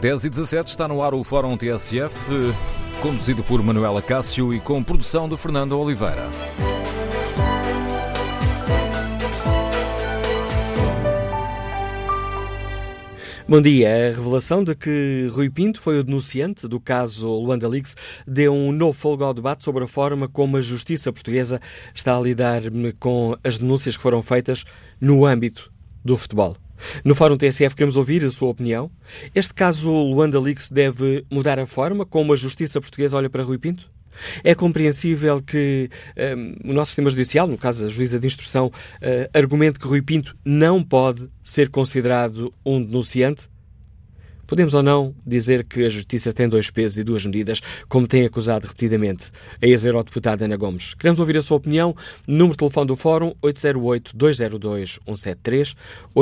10h17 está no ar o Fórum TSF, conduzido por Manuela Cássio e com produção de Fernando Oliveira. Bom dia. A revelação de que Rui Pinto foi o denunciante do caso Luanda Leaks deu um novo fôlego ao debate sobre a forma como a justiça portuguesa está a lidar com as denúncias que foram feitas no âmbito do futebol. No Fórum TSF queremos ouvir a sua opinião. Este caso Luanda Leaks deve mudar a forma como a justiça portuguesa olha para Rui Pinto? É compreensível que o nosso sistema judicial, no caso a juíza de instrução, argumente que Rui Pinto não pode ser considerado um denunciante? Podemos ou não dizer que a justiça tem dois pesos e duas medidas, como tem acusado repetidamente a ex-eurodeputada Ana Gomes? Queremos ouvir a sua opinião. Número de telefone do Fórum 808-202-173,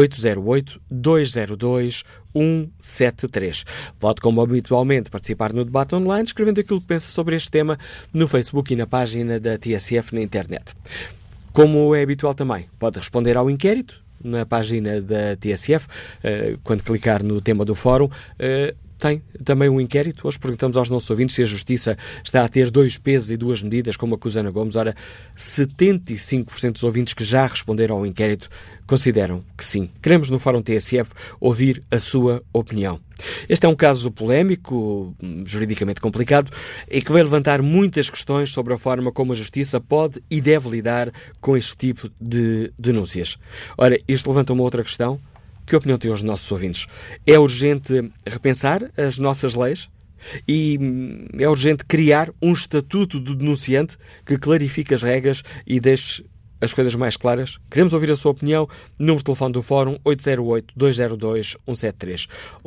808-202-173. Pode, como habitualmente, participar no debate online, escrevendo aquilo que pensa sobre este tema no Facebook e na página da TSF na internet. Como é habitual também, pode responder ao inquérito na página da TSF, quando clicar no tema do Fórum. Tem também um inquérito. Hoje perguntamos aos nossos ouvintes se a Justiça está a ter dois pesos e duas medidas, como acusa Ana Gomes. Ora, 75% dos ouvintes que já responderam ao inquérito consideram que sim. Queremos, no Fórum TSF, ouvir a sua opinião. Este é um caso polémico, juridicamente complicado, e que vai levantar muitas questões sobre a forma como a Justiça pode e deve lidar com este tipo de denúncias. Ora, isto levanta uma outra questão. Que opinião têm os nossos ouvintes? É urgente repensar as nossas leis? E é urgente criar um estatuto do denunciante que clarifique as regras e deixe as coisas mais claras? Queremos ouvir a sua opinião. Número de telefone do Fórum 808-202-173.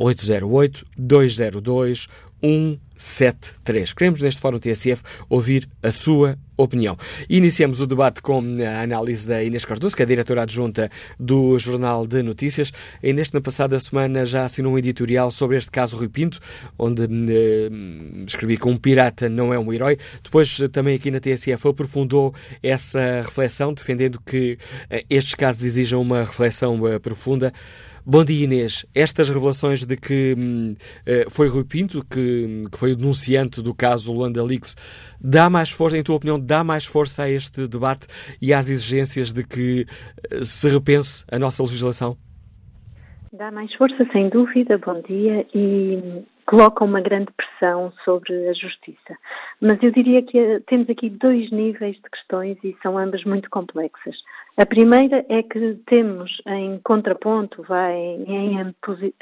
808-202-173. Queremos, neste Fórum TSF, ouvir a sua opinião. Iniciamos o debate com a análise da Inês Cardoso, que é a diretora adjunta do Jornal de Notícias. A Inês, na passada semana, já assinou um editorial sobre este caso Rui Pinto, onde escrevi que um pirata não é um herói. Depois, também aqui na TSF, aprofundou essa reflexão, defendendo que estes casos exijam uma reflexão profunda. Bom dia, Inês. Estas revelações de que foi Rui Pinto que foi o denunciante do caso Luanda Leaks, dá mais força, em tua opinião, dá mais força a este debate e às exigências de que se repense a nossa legislação? Dá mais força, sem dúvida, bom dia, e coloca uma grande pressão sobre a justiça. Mas eu diria que temos aqui dois níveis de questões e são ambas muito complexas. A primeira é que temos em contraponto, em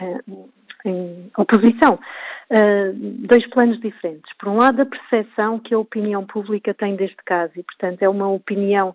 oposição, dois planos diferentes. Por um lado, a percepção que a opinião pública tem deste caso e, portanto, é uma opinião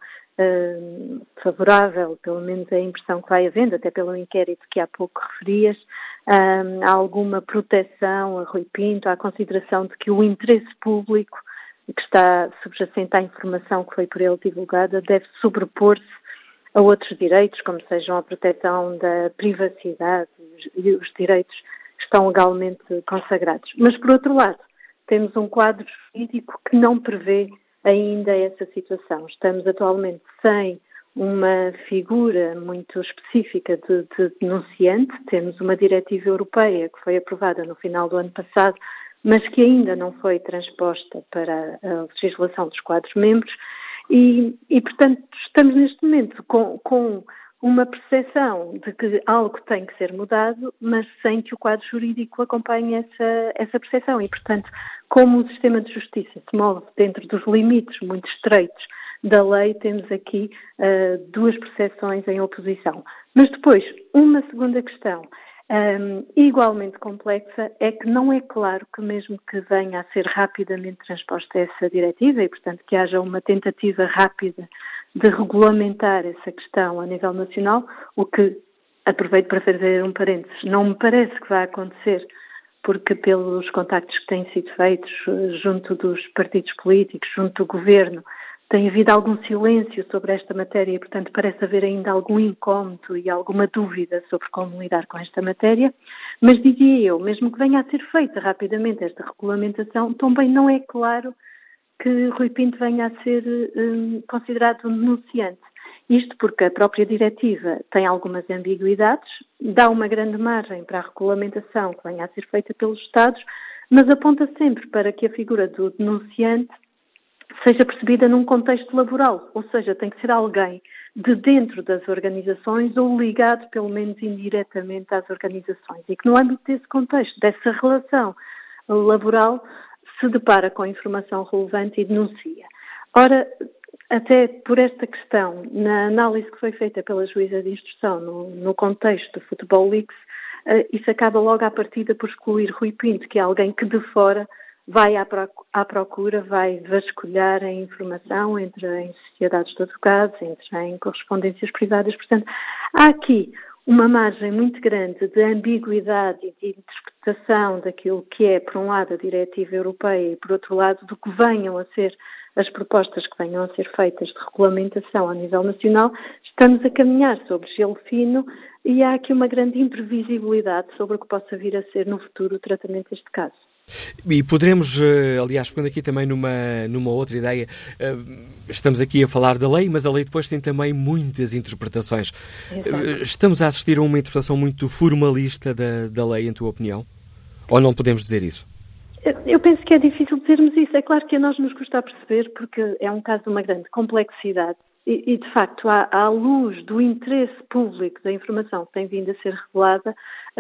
favorável, pelo menos é a impressão que vai havendo, até pelo inquérito que há pouco referias, há alguma proteção a Rui Pinto, há consideração de que o interesse público que está subjacente à informação que foi por ele divulgada deve sobrepor-se a outros direitos, como sejam a proteção da privacidade e os direitos que estão legalmente consagrados. Mas, por outro lado, temos um quadro jurídico que não prevê ainda essa situação. Estamos atualmente sem uma figura muito específica de denunciante. Temos uma diretiva europeia que foi aprovada no final do ano passado, mas que ainda não foi transposta para a legislação dos Estados-membros e, portanto, estamos neste momento com uma percepção de que algo tem que ser mudado, mas sem que o quadro jurídico acompanhe essa percepção. E, portanto, como o sistema de justiça se move dentro dos limites muito estreitos da lei, temos aqui duas percepções em oposição. Mas depois, uma segunda questão, igualmente complexa, é que não é claro que mesmo que venha a ser rapidamente transposta essa diretiva e, portanto, que haja uma tentativa rápida de regulamentar essa questão a nível nacional, o que, aproveito para fazer um parênteses, não me parece que vai acontecer, porque pelos contactos que têm sido feitos junto dos partidos políticos, junto do governo, tem havido algum silêncio sobre esta matéria e, portanto, parece haver ainda algum incómodo e alguma dúvida sobre como lidar com esta matéria. Mas dizia eu, mesmo que venha a ser feita rapidamente esta regulamentação, também não é claro que Rui Pinto venha a ser considerado um denunciante. Isto porque a própria diretiva tem algumas ambiguidades, dá uma grande margem para a regulamentação que venha a ser feita pelos Estados, mas aponta sempre para que a figura do denunciante seja percebida num contexto laboral, ou seja, tem que ser alguém de dentro das organizações ou ligado, pelo menos indiretamente, às organizações e que no âmbito desse contexto, dessa relação laboral, se depara com informação relevante e denuncia. Ora, até por esta questão, na análise que foi feita pela juíza de instrução no contexto do Futebol Leaks, isso acaba logo à partida por excluir Rui Pinto, que é alguém que de fora vai à procura, vai vasculhar a informação, entra em sociedades de advogados, entra em correspondências privadas. Portanto, há aqui uma margem muito grande de ambiguidade e de interpretação daquilo que é, por um lado, a diretiva europeia e, por outro lado, do que venham a ser as propostas que venham a ser feitas de regulamentação a nível nacional. Estamos a caminhar sobre gelo fino e há aqui uma grande imprevisibilidade sobre o que possa vir a ser no futuro o tratamento deste caso. E poderemos, aliás, pegando aqui também numa outra ideia, estamos aqui a falar da lei, mas a lei depois tem também muitas interpretações. Exato. Estamos a assistir a uma interpretação muito formalista da lei, em tua opinião? Ou não podemos dizer isso? Eu penso que é difícil dizermos isso. É claro que a nós nos custa a perceber, porque é um caso de uma grande complexidade e de facto, à luz do interesse público da informação que tem vindo a ser revelada,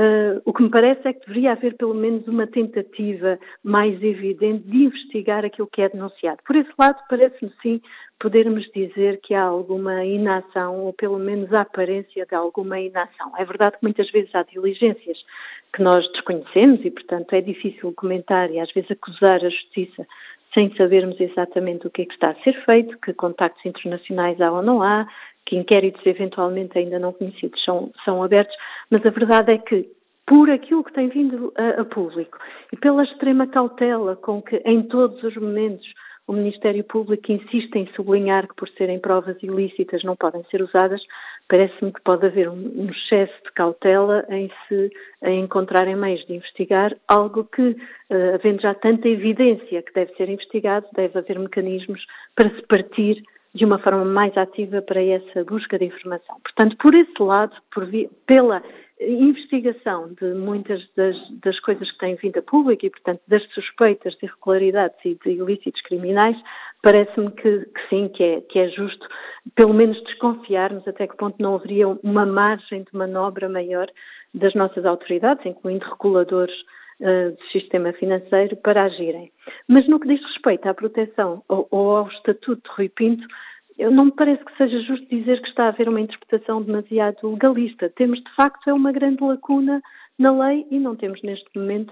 o que me parece é que deveria haver pelo menos uma tentativa mais evidente de investigar aquilo que é denunciado. Por esse lado, parece-me sim podermos dizer que há alguma inação, ou pelo menos a aparência de alguma inação. É verdade que muitas vezes há diligências que nós desconhecemos e, portanto, é difícil comentar e às vezes acusar a Justiça sem sabermos exatamente o que é que está a ser feito, que contactos internacionais há ou não há, que inquéritos eventualmente ainda não conhecidos são abertos, mas a verdade é que, por aquilo que tem vindo a público e pela extrema cautela com que em todos os momentos o Ministério Público insiste em sublinhar que por serem provas ilícitas não podem ser usadas, parece-me que pode haver um excesso de cautela em se encontrarem meios de investigar algo que, havendo já tanta evidência que deve ser investigado, deve haver mecanismos para se partir de uma forma mais ativa para essa busca de informação. Portanto, por esse lado, pela investigação de muitas das coisas que têm vindo a público e, portanto, das suspeitas de irregularidades e de ilícitos criminais, parece-me que sim, que é justo, pelo menos desconfiarmos até que ponto não haveria uma margem de manobra maior das nossas autoridades, incluindo reguladores do sistema financeiro, para agirem. Mas no que diz respeito à proteção ou ao estatuto de Rui Pinto, não me parece que seja justo dizer que está a haver uma interpretação demasiado legalista. Temos, de facto, uma grande lacuna na lei e não temos, neste momento,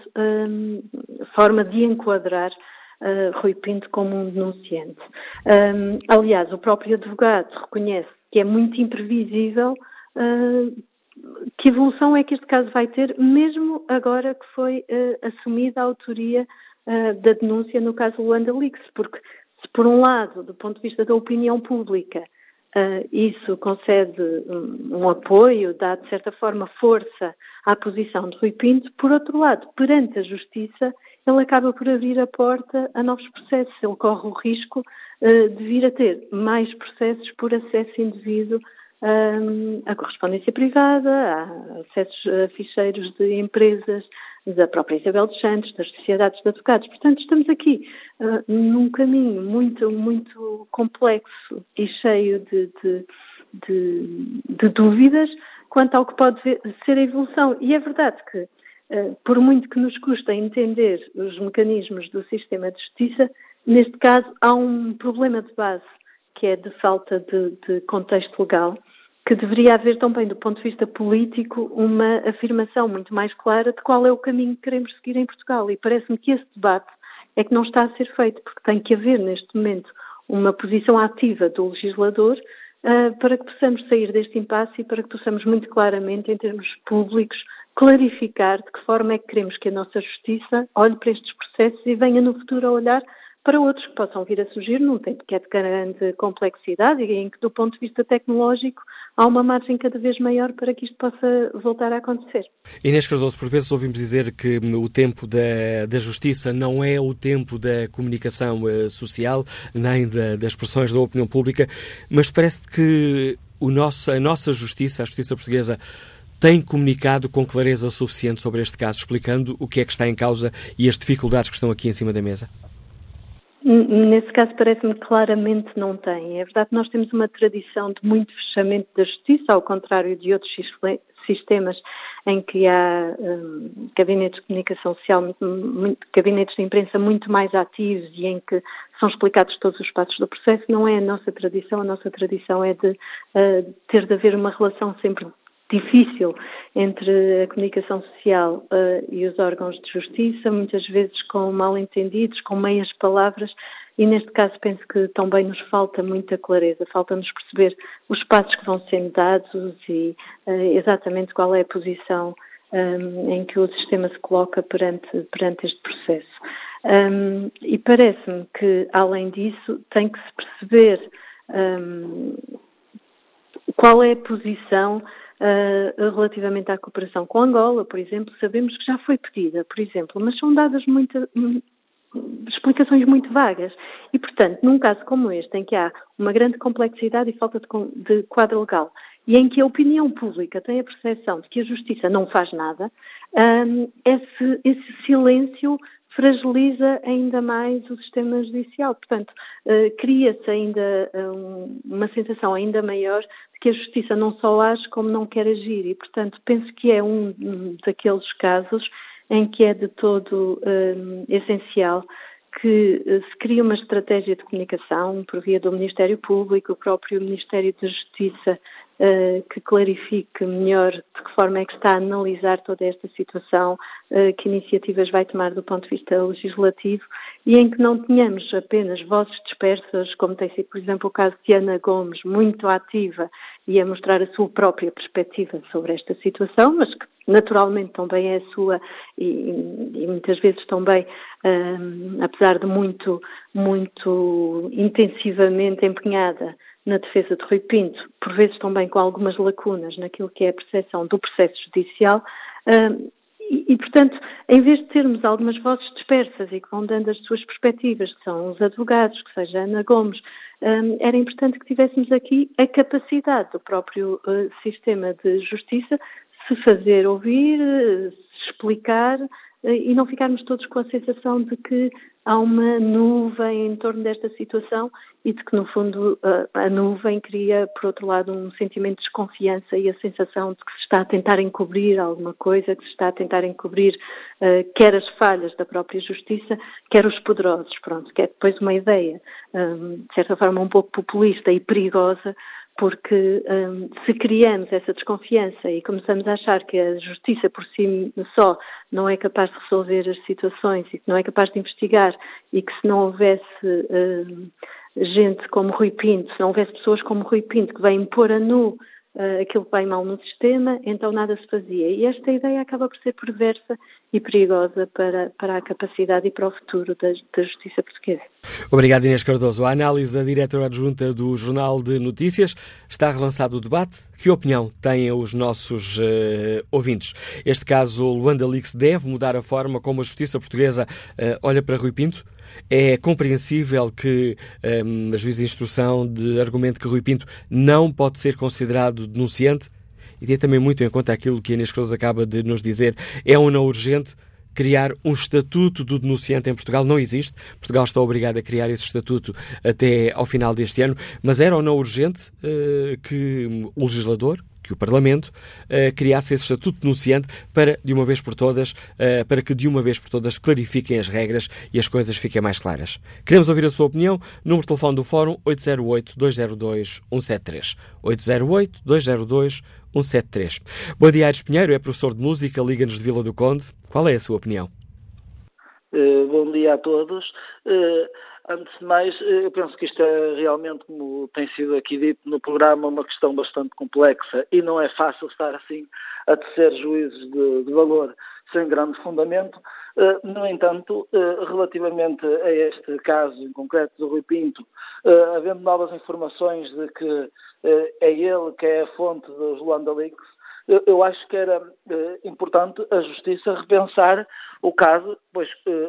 forma de enquadrar Rui Pinto como um denunciante. Aliás, o próprio advogado reconhece que é muito imprevisível que evolução é que este caso vai ter, mesmo agora que foi assumida a autoria da denúncia no caso Luanda Leaks, porque se por um lado, do ponto de vista da opinião pública, isso concede um apoio, dá de certa forma força à posição de Rui Pinto, por outro lado, perante a Justiça, ele acaba por abrir a porta a novos processos, ele corre o risco de vir a ter mais processos por acesso indevido à correspondência privada, a acessos a ficheiros de empresas, da própria Isabel dos Santos, das sociedades de advogados. Portanto, estamos aqui num caminho muito, muito complexo e cheio de dúvidas quanto ao que pode ser a evolução. E é verdade que, por muito que nos custa entender os mecanismos do sistema de justiça, neste caso há um problema de base, que é de falta de contexto legal, que deveria haver também, do ponto de vista político, uma afirmação muito mais clara de qual é o caminho que queremos seguir em Portugal. E parece-me que esse debate é que não está a ser feito, porque tem que haver, neste momento, uma posição ativa do legislador para que possamos sair deste impasse e para que possamos muito claramente, em termos públicos, clarificar de que forma é que queremos que a nossa justiça olhe para estes processos e venha no futuro a olhar para outros que possam vir a surgir num tempo que é de grande complexidade e em que, do ponto de vista tecnológico, há uma margem cada vez maior para que isto possa voltar a acontecer. Inês Cardoso, por vezes ouvimos dizer que o tempo da justiça não é o tempo da comunicação social, nem das expressões da opinião pública, mas parece que a nossa justiça, a justiça portuguesa, tem comunicado com clareza suficiente sobre este caso, explicando o que é que está em causa e as dificuldades que estão aqui em cima da mesa? Nesse caso, parece-me que claramente não tem. É verdade que nós temos uma tradição de muito fechamento da justiça, ao contrário de outros sistemas em que há gabinetes de comunicação social, gabinetes de imprensa muito mais ativos e em que são explicados todos os passos do processo. Não é a nossa tradição é de ter de haver uma relação sempre difícil entre a comunicação social e os órgãos de justiça, muitas vezes com mal-entendidos, com meias palavras, e neste caso penso que também nos falta muita clareza, falta-nos perceber os passos que vão sendo dados e exatamente qual é a posição em que o sistema se coloca perante este processo. E parece-me que, além disso, tem que se perceber qual é a posição relativamente à cooperação com Angola, por exemplo. Sabemos que já foi pedida, por exemplo, mas são dadas explicações muito vagas e, portanto, num caso como este, em que há uma grande complexidade e falta de quadro legal e em que a opinião pública tem a percepção de que a Justiça não faz nada, esse silêncio fragiliza ainda mais o sistema judicial. Portanto, cria-se ainda uma sensação ainda maior de que a Justiça não só age como não quer agir e, portanto, penso que é um daqueles casos em que é de todo essencial que se crie uma estratégia de comunicação por via do Ministério Público, o próprio Ministério da Justiça, que clarifique melhor de que forma é que está a analisar toda esta situação, que iniciativas vai tomar do ponto de vista legislativo e em que não tenhamos apenas vozes dispersas, como tem sido, por exemplo, o caso de Ana Gomes, muito ativa e a mostrar a sua própria perspectiva sobre esta situação, mas que naturalmente também é a sua e muitas vezes também, apesar de muito intensivamente empenhada na defesa de Rui Pinto, por vezes também com algumas lacunas naquilo que é a percepção do processo judicial, e, portanto, em vez de termos algumas vozes dispersas e que vão dando as suas perspectivas, que são os advogados, que seja Ana Gomes, era importante que tivéssemos aqui a capacidade do próprio sistema de justiça se fazer ouvir, se explicar e não ficarmos todos com a sensação de que há uma nuvem em torno desta situação e de que, no fundo, a nuvem cria, por outro lado, um sentimento de desconfiança e a sensação de que se está a tentar encobrir alguma coisa, que se está a tentar encobrir quer as falhas da própria justiça, quer os poderosos, pronto, que é depois uma ideia, de certa forma, um pouco populista e perigosa, porque se criamos essa desconfiança e começamos a achar que a justiça por si só não é capaz de resolver as situações e que não é capaz de investigar e que se não houvesse gente como Rui Pinto, se não houvesse pessoas como Rui Pinto que vêm pôr a nu aquilo que vai mal no sistema, então nada se fazia. E esta ideia acaba por ser perversa e perigosa para a capacidade e para o futuro da justiça portuguesa. Obrigado, Inês Cardoso. A análise da diretora adjunta do Jornal de Notícias. Está relançado o debate. Que opinião têm os nossos ouvintes? Este caso, Luanda Lix, deve mudar a forma como a justiça portuguesa olha para Rui Pinto? É compreensível que a juíza de instrução argumente que Rui Pinto não pode ser considerado denunciante? E tem também muito em conta aquilo que a Inês Cardoso acaba de nos dizer. É ou não urgente criar um estatuto do denunciante em Portugal? Não existe. Portugal está obrigado a criar esse estatuto até ao final deste ano. Mas era ou não urgente que o legislador, que o Parlamento criasse esse estatuto denunciante para que de uma vez por todas se clarifiquem as regras e as coisas fiquem mais claras. Queremos ouvir a sua opinião. Número de telefone do Fórum 808-202-173. 808-202-173. Bom dia, Aires Pinheiro, é professor de música, liga-nos de Vila do Conde. Qual é a sua opinião? Bom dia a todos. Antes de mais, eu penso que isto é realmente, como tem sido aqui dito no programa, uma questão bastante complexa e não é fácil estar assim a tecer juízos de valor sem grande fundamento. No entanto, relativamente a este caso em concreto do Rui Pinto, havendo novas informações de que é ele que é a fonte dos Luanda Leaks, eu acho que era importante a Justiça repensar o caso, pois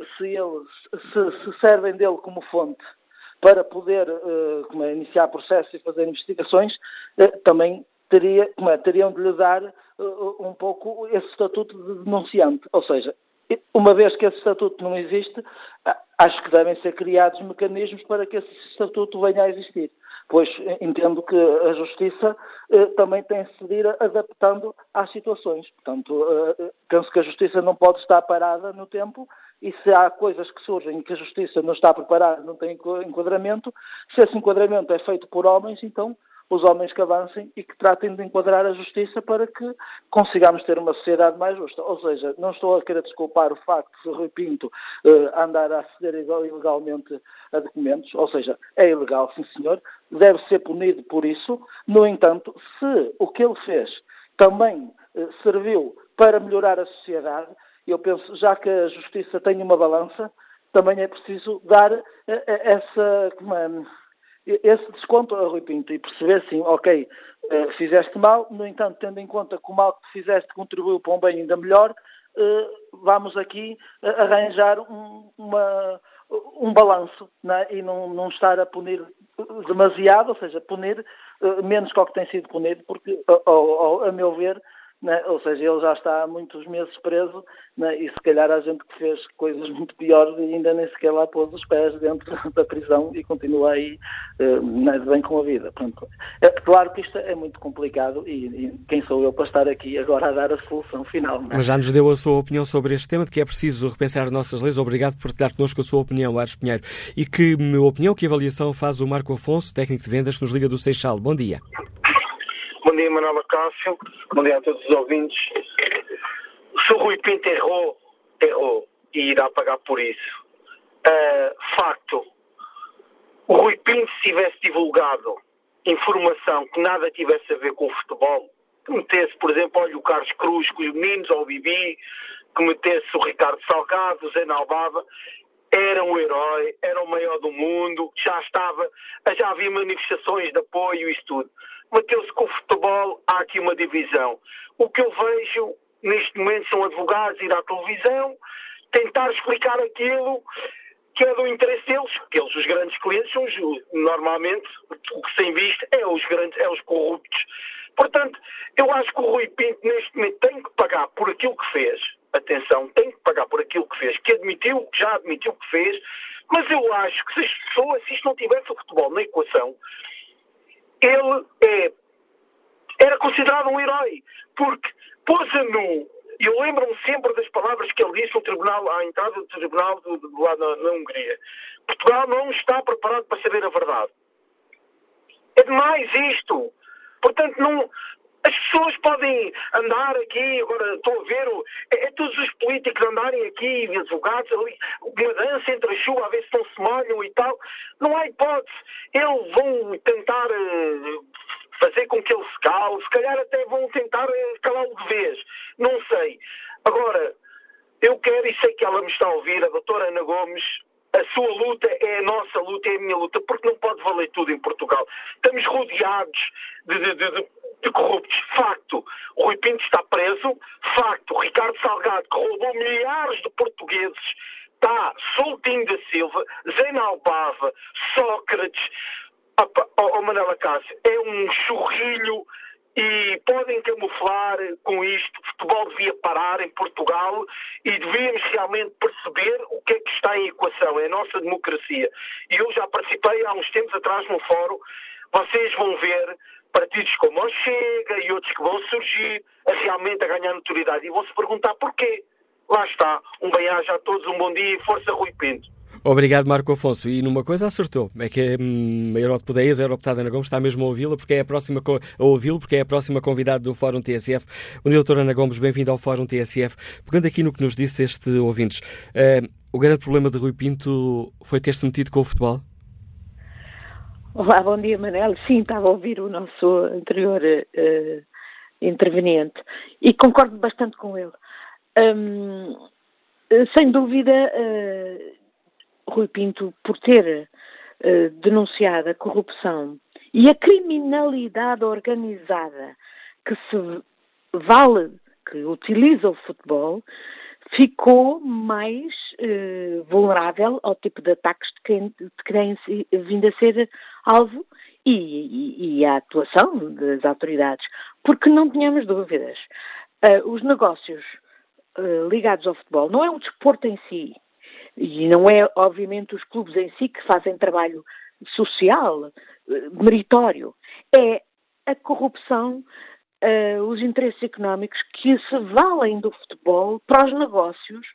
se servem dele como fonte para poder iniciar processo e fazer investigações, também teriam de lhe dar um pouco esse estatuto de denunciante. Ou seja, uma vez que esse estatuto não existe, acho que devem ser criados mecanismos para que esse estatuto venha a existir. Pois entendo que a Justiça também tem de se ir adaptando às situações. Portanto, penso que a Justiça não pode estar parada no tempo e se há coisas que surgem que a Justiça não está preparada, não tem enquadramento, se esse enquadramento é feito por homens, então os homens que avancem e que tratem de enquadrar a Justiça para que consigamos ter uma sociedade mais justa. Ou seja, não estou a querer desculpar o facto de Rui Pinto andar a aceder ilegalmente a documentos, ou seja, é ilegal, sim senhor, deve ser punido por isso. No entanto, se o que ele fez também serviu para melhorar a sociedade, eu penso, já que a Justiça tem uma balança, também é preciso dar esse desconto a Rui Pinto e perceber assim, ok, fizeste mal, no entanto, tendo em conta que o mal que fizeste contribuiu para um bem ainda melhor, vamos aqui arranjar um balanço, né? E não estar a punir demasiado, ou seja, punir menos que o que tem sido punido, porque, a meu ver, né? Ou seja, ele já está há muitos meses preso, né? E se calhar há gente que fez coisas muito piores e ainda nem sequer lá pôs os pés dentro da prisão e continua aí bem com a vida. Portanto, é claro que isto é muito complicado e quem sou eu para estar aqui agora a dar a solução final. Né? Mas já nos deu a sua opinião sobre este tema, de que é preciso repensar as nossas leis. Obrigado por dar connosco a sua opinião, Aires Pinheiro. E que opinião, que avaliação faz o Marco Afonso, técnico de vendas, que nos liga do Seixal? Bom dia. Bom dia, Manuela Cássio. Bom dia a todos os ouvintes. Se o Rui Pinto errou e irá pagar por isso. Facto, o Rui Pinto, se tivesse divulgado informação que nada tivesse a ver com o futebol, que metesse, por exemplo, olha o Carlos Cruz com os meninos, ou o Bibi, que metesse o Ricardo Salgado, o Zé Nalbava, era um herói, era o maior do mundo, já havia manifestações de apoio e isso tudo. Meteu-se com o futebol, há aqui uma divisão. O que eu vejo neste momento são advogados ir à televisão, tentar explicar aquilo que é do interesse deles, porque eles, os grandes clientes, são normalmente, o que se tem visto é os corruptos. Portanto, eu acho que o Rui Pinto neste momento tem que pagar por aquilo que fez. Atenção, tem que pagar por aquilo que fez, que já admitiu que fez, mas eu acho que se isto não tivesse o futebol na equação, ele era considerado um herói, porque pôs a nu, e eu lembro-me sempre das palavras que ele disse no tribunal, à entrada do tribunal lá na Hungria. Portugal não está preparado para saber a verdade. É demais isto. Portanto, as pessoas podem andar aqui, agora estou a ver, todos os políticos andarem aqui, advogados, ali, uma dança entre a chuva, a ver se não se molham e tal. Não há hipótese. Eles vão tentar fazer com que ele se cale, se calhar até vão tentar calá-lo de vez. Não sei. Agora, eu quero, e sei que ela me está a ouvir, a doutora Ana Gomes, a sua luta é a nossa luta, é a minha luta, porque não pode valer tudo em Portugal. Estamos rodeados de corruptos. Facto, o Rui Pinto está preso. Facto, o Ricardo Salgado, que roubou milhares de portugueses, está soltinho da Silva. Zé Nalbava, Sócrates, Manuela Cássio, é um churrilho e podem camuflar com isto. O futebol devia parar em Portugal e devíamos realmente perceber o que é que está em equação. É a nossa democracia. E eu já participei há uns tempos atrás num fórum. Vocês vão ver partidos como o Chega e outros que vão surgir realmente a ganhar notoriedade. E vão-se perguntar porquê. Lá está. Um bem-aja a todos, um bom dia e força Rui Pinto. Obrigado, Marco Afonso. E numa coisa acertou, é que a Eurodeputadeza, a Eurodeputada Ana Gomes, está mesmo a ouvi-lo, porque é a próxima convidada do Fórum TSF. O doutor Ana Gomes, bem-vindo ao Fórum TSF. Pegando aqui no que nos disse este ouvintes, O grande problema de Rui Pinto foi ter-se metido com o futebol? Olá, bom dia, Manel. Sim, estava a ouvir o nosso anterior interveniente e concordo bastante com ele. Sem dúvida, Rui Pinto, por ter denunciado a corrupção e a criminalidade organizada que se vale, que utiliza o futebol, ficou mais vulnerável ao tipo de ataques de que tem vindo a ser alvo e à atuação das autoridades. Porque não tenhamos dúvidas, os negócios ligados ao futebol não é um desporto em si, e não é, obviamente, os clubes em si que fazem trabalho social, meritório. É a corrupção, os interesses económicos que se valem do futebol para os negócios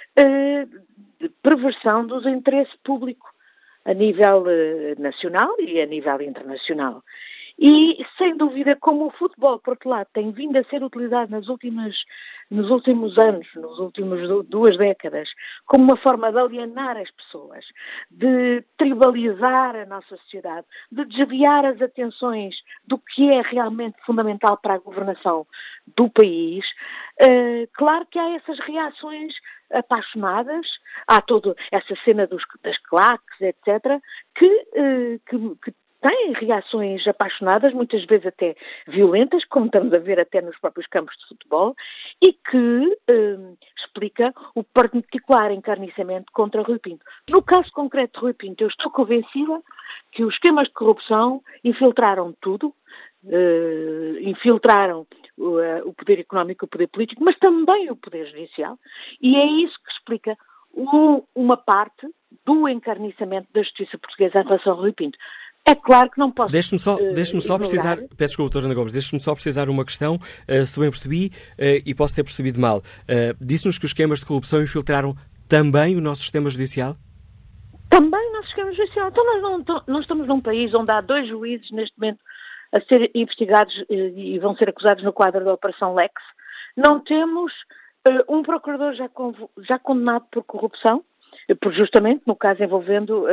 de perversão do interesse público a nível nacional e a nível internacional. E, sem dúvida, como o futebol, por outro lado, tem vindo a ser utilizado nos últimos anos, nas últimas 2 décadas, como uma forma de alienar as pessoas, de tribalizar a nossa sociedade, de desviar as atenções do que é realmente fundamental para a governação do país, claro que há essas reações apaixonadas, há toda essa cena das claques, etc., que têm reações apaixonadas, muitas vezes até violentas, como estamos a ver até nos próprios campos de futebol, e que explica o particular encarniçamento contra Rui Pinto. No caso concreto de Rui Pinto, eu estou convencida que os esquemas de corrupção infiltraram tudo, infiltraram o poder económico, o poder político, mas também o poder judicial, e é isso que explica uma parte do encarniçamento da justiça portuguesa em relação a Rui Pinto. É claro que não posso. Deixe-me só precisar, peço desculpa, doutora Ana Gomes, deixe-me só precisar uma questão, se bem percebi, e posso ter percebido mal. Disse-nos que os esquemas de corrupção infiltraram também o nosso sistema judicial? Também o nosso sistema judicial. Então nós não estamos num país onde há 2 juízes neste momento a ser investigados e vão ser acusados no quadro da Operação Lex. Não temos um procurador já condenado por corrupção, justamente no caso envolvendo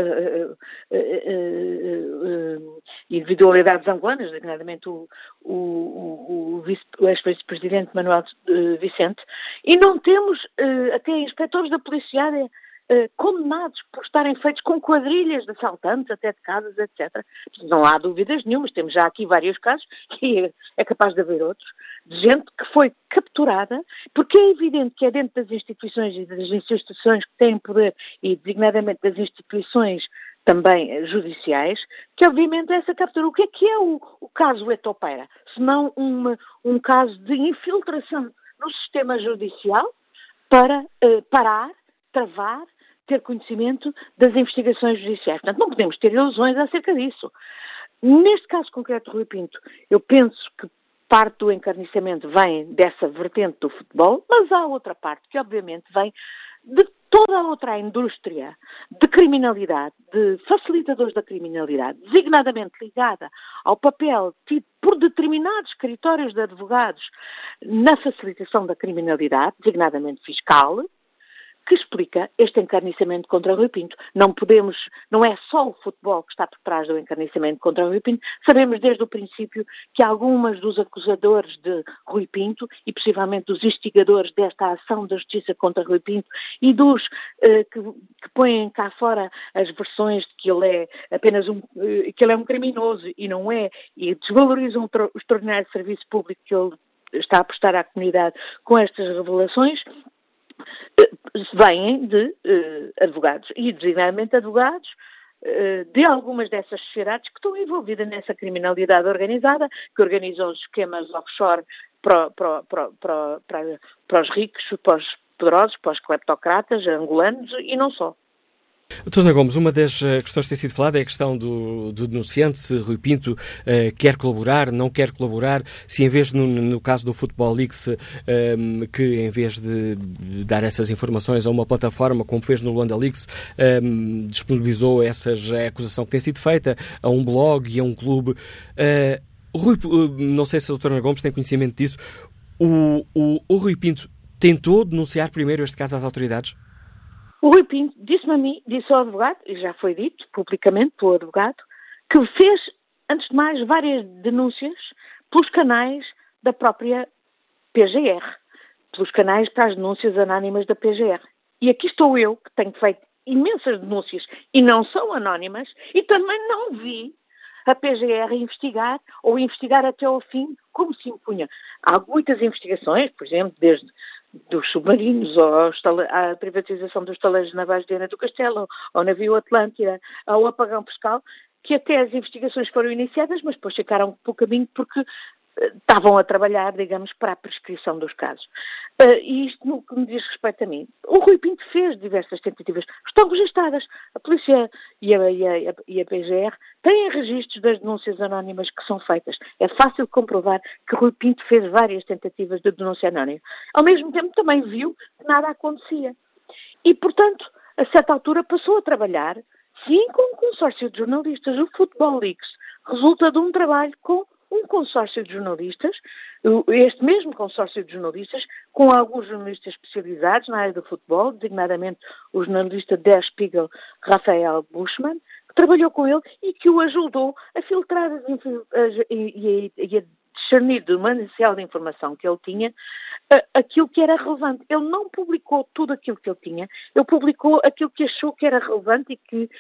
individualidades angolanas, designadamente o ex-vice-presidente Manuel Vicente, e não temos até inspectores da polícia área condenados por estarem feitos com quadrilhas de assaltantes, até de casas, etc. Não há dúvidas nenhumas, temos já aqui vários casos, e é capaz de haver outros, de gente que foi capturada, porque é evidente que é dentro das instituições e das instituições que têm poder, e designadamente das instituições também judiciais, que obviamente essa captura. O que é o caso Etopeira? Senão um caso de infiltração no sistema judicial para parar, travar, ter conhecimento das investigações judiciais. Portanto, não podemos ter ilusões acerca disso. Neste caso concreto de Rui Pinto, eu penso que parte do encarniçamento vem dessa vertente do futebol, mas há outra parte que obviamente vem de toda a outra indústria de criminalidade, de facilitadores da criminalidade, designadamente ligada ao papel tido por determinados escritórios de advogados na facilitação da criminalidade, designadamente fiscal, que explica este encarniçamento contra Rui Pinto. Não é só o futebol que está por trás do encarniçamento contra Rui Pinto. Sabemos desde o princípio que algumas dos acusadores de Rui Pinto e possivelmente dos instigadores desta ação da justiça contra Rui Pinto e dos que põem cá fora as versões de que ele é apenas que ele é um criminoso e não é, e desvalorizam o extraordinário serviço público que ele está a prestar à comunidade com estas revelações, vêm de advogados, e designadamente advogados de algumas dessas sociedades que estão envolvidas nessa criminalidade organizada, que organizam os esquemas offshore para os ricos, para os poderosos, para os cleptocratas angolanos e não só. Doutora Gomes, uma das questões que tem sido falada é a questão do denunciante, se Rui Pinto quer colaborar, não quer colaborar, se em vez, no caso do Futebol Leaks, que em vez de dar essas informações a uma plataforma, como fez no Luanda Leaks, disponibilizou essa acusação que tem sido feita a um blog e a um clube. Não sei se a doutora Gomes tem conhecimento disso, o Rui Pinto tentou denunciar primeiro este caso às autoridades? O Rui Pinto disse-me a mim, disse ao advogado, e já foi dito publicamente pelo advogado, que fez, antes de mais, várias denúncias pelos canais da própria PGR, pelos canais para as denúncias anónimas da PGR. E aqui estou eu, que tenho feito imensas denúncias e não são anónimas, e também não vi a PGR investigar ou investigar até ao fim como se impunha. Há muitas investigações, por exemplo, desde dos submarinos à privatização dos taleiros navais de Viana do Castelo, ao navio Atlântida, ao apagão fiscal, que até as investigações foram iniciadas, mas depois ficaram pelo caminho porque estavam a trabalhar, digamos, para a prescrição dos casos. E isto no que me diz respeito a mim. O Rui Pinto fez diversas tentativas. Estão registadas. A polícia e a PGR têm registros das denúncias anónimas que são feitas. É fácil comprovar que Rui Pinto fez várias tentativas de denúncia anónima. Ao mesmo tempo também viu que nada acontecia. E, portanto, a certa altura passou a trabalhar, sim, com um consórcio de jornalistas. O Football Leaks resulta de um trabalho com um consórcio de jornalistas, este mesmo consórcio de jornalistas, com alguns jornalistas especializados na área do futebol, designadamente o jornalista Der Spiegel, Rafael Buschmann, que trabalhou com ele e que o ajudou a filtrar e a discernir do manancial de informação que ele tinha aquilo que era relevante. Ele não publicou tudo aquilo que ele tinha, ele publicou aquilo que achou que era relevante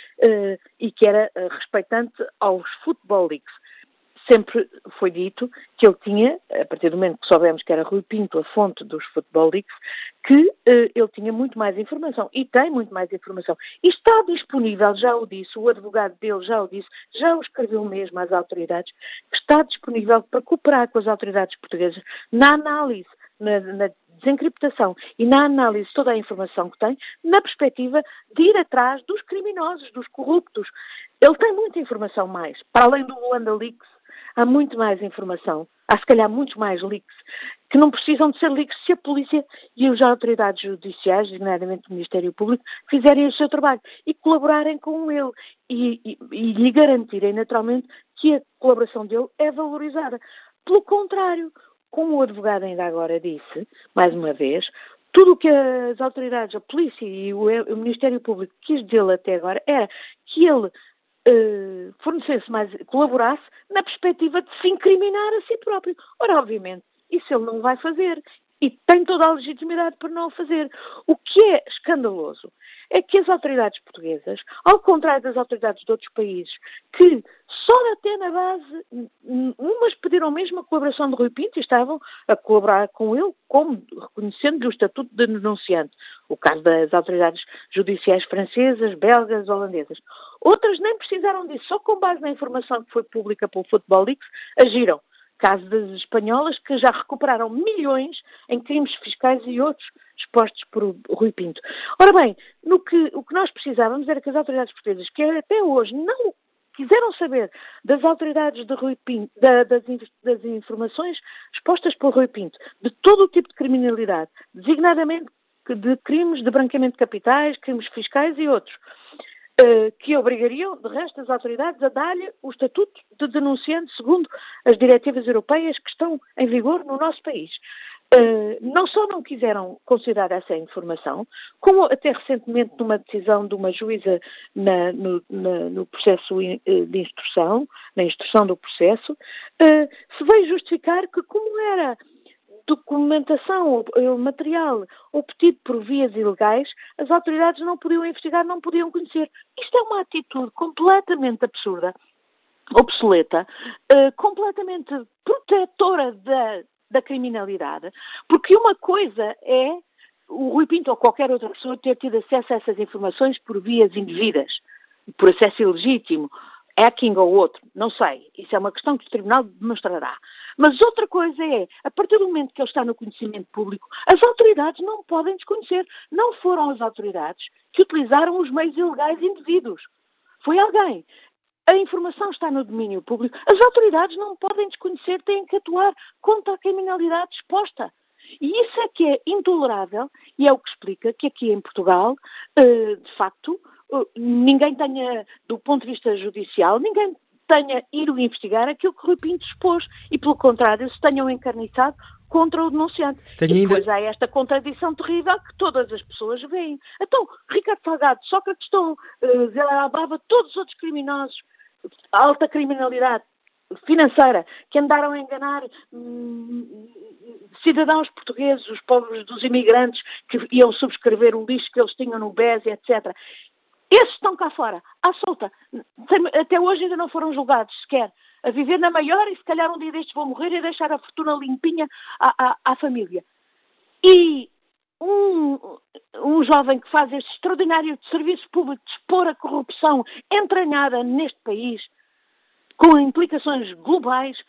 e que era respeitante aos Football Leaks. Sempre foi dito que ele tinha, a partir do momento que soubemos que era Rui Pinto a fonte dos Football Leaks, que ele tinha muito mais informação e tem muito mais informação. E está disponível, já o disse, o advogado dele já o disse, já o escreveu mesmo às autoridades, que está disponível para cooperar com as autoridades portuguesas na análise, na desencriptação e na análise de toda a informação que tem, na perspectiva de ir atrás dos criminosos, dos corruptos. Ele tem muita informação mais, para além do Luanda Leaks. Há muito mais informação, há se calhar muitos mais leaks, que não precisam de ser leaks se a polícia e as autoridades judiciais, designadamente o Ministério Público, fizerem o seu trabalho e colaborarem com ele e lhe garantirem naturalmente que a colaboração dele é valorizada. Pelo contrário, como o advogado ainda agora disse, mais uma vez, tudo o que as autoridades, a polícia e o Ministério Público quis dele até agora era que ele fornecesse mais, colaborasse na perspectiva de se incriminar a si próprio. Ora, obviamente, isso ele não vai fazer e tem toda a legitimidade para não o fazer. O que é escandaloso é que as autoridades portuguesas, ao contrário das autoridades de outros países, que só até na base, umas pediram mesmo a colaboração de Rui Pinto e estavam a colaborar com ele, como reconhecendo-lhe o estatuto de denunciante. O caso das autoridades judiciais francesas, belgas, holandesas. Outras nem precisaram disso, só com base na informação que foi pública pelo Football Leaks, agiram. Caso das espanholas, que já recuperaram milhões em crimes fiscais e outros expostos por Rui Pinto. Ora bem, o que nós precisávamos era que as autoridades portuguesas, que até hoje não quiseram saber das autoridades de Rui Pinto, das informações expostas por Rui Pinto, de todo o tipo de criminalidade, designadamente de crimes de branqueamento de capitais, crimes fiscais e outros, que obrigariam, de resto, as autoridades a dar-lhe o estatuto de denunciante segundo as diretivas europeias que estão em vigor no nosso país. Não só não quiseram considerar essa informação, como até recentemente numa decisão de uma juíza no processo de instrução, na instrução do processo, se veio justificar que como era documentação ou material obtido por vias ilegais, as autoridades não podiam investigar, não podiam conhecer. Isto é uma atitude completamente absurda, obsoleta, completamente protetora da criminalidade, porque uma coisa é o Rui Pinto ou qualquer outra pessoa ter tido acesso a essas informações por vias indevidas, por acesso ilegítimo, hacking ou outro, não sei. Isso é uma questão que o Tribunal demonstrará. Mas outra coisa é, a partir do momento que ele está no conhecimento público, as autoridades não podem desconhecer. Não foram as autoridades que utilizaram os meios ilegais indevidos. Foi alguém. A informação está no domínio público. As autoridades não podem desconhecer, têm que atuar contra a criminalidade exposta. E isso é que é intolerável e é o que explica que aqui em Portugal, de facto, ninguém tenha, do ponto de vista judicial, ninguém tenha ido investigar aquilo que Rui Pinto expôs e, pelo contrário, se tenham encarniçado contra o denunciante. E depois há esta contradição terrível que todas as pessoas veem. Então, Ricardo Salgado, Sócrates Stone, Zé Albrava, todos os outros criminosos, alta criminalidade financeira, que andaram a enganar cidadãos portugueses, os pobres dos imigrantes, que iam subscrever o lixo que eles tinham no BES, etc. Esses estão cá fora, à solta. Até hoje ainda não foram julgados sequer. A viver na maior e se calhar um dia destes vão morrer e deixar a fortuna limpinha à família. E um jovem que faz este extraordinário serviço público de expor a corrupção entranhada neste país, com implicações globais,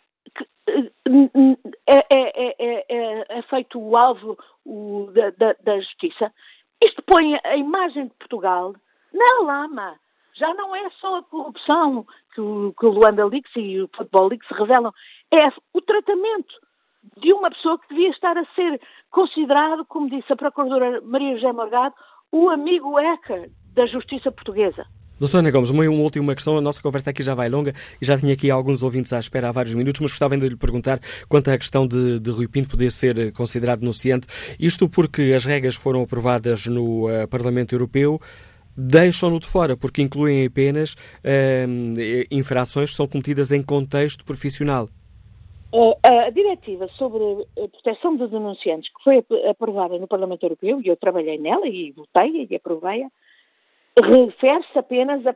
é feito o alvo da justiça. Isto põe a imagem de Portugal na lama. Já não é só a corrupção que o Luanda Leaks e o Football Leaks revelam, é o tratamento de uma pessoa que devia estar a ser considerado, como disse a Procuradora Maria José Morgado, o amigo hacker da justiça portuguesa. Doutora Ana Gomes, uma última questão. A nossa conversa aqui já vai longa e já tinha aqui alguns ouvintes à espera há vários minutos, mas gostava ainda de lhe perguntar quanto à questão de Rui Pinto poder ser considerado denunciante. Isto porque as regras que foram aprovadas no Parlamento Europeu deixam-no de fora, porque incluem apenas infrações que são cometidas em contexto profissional. A diretiva sobre a proteção dos denunciantes, que foi aprovada no Parlamento Europeu, e eu trabalhei nela e votei e aprovei-a, refere-se apenas a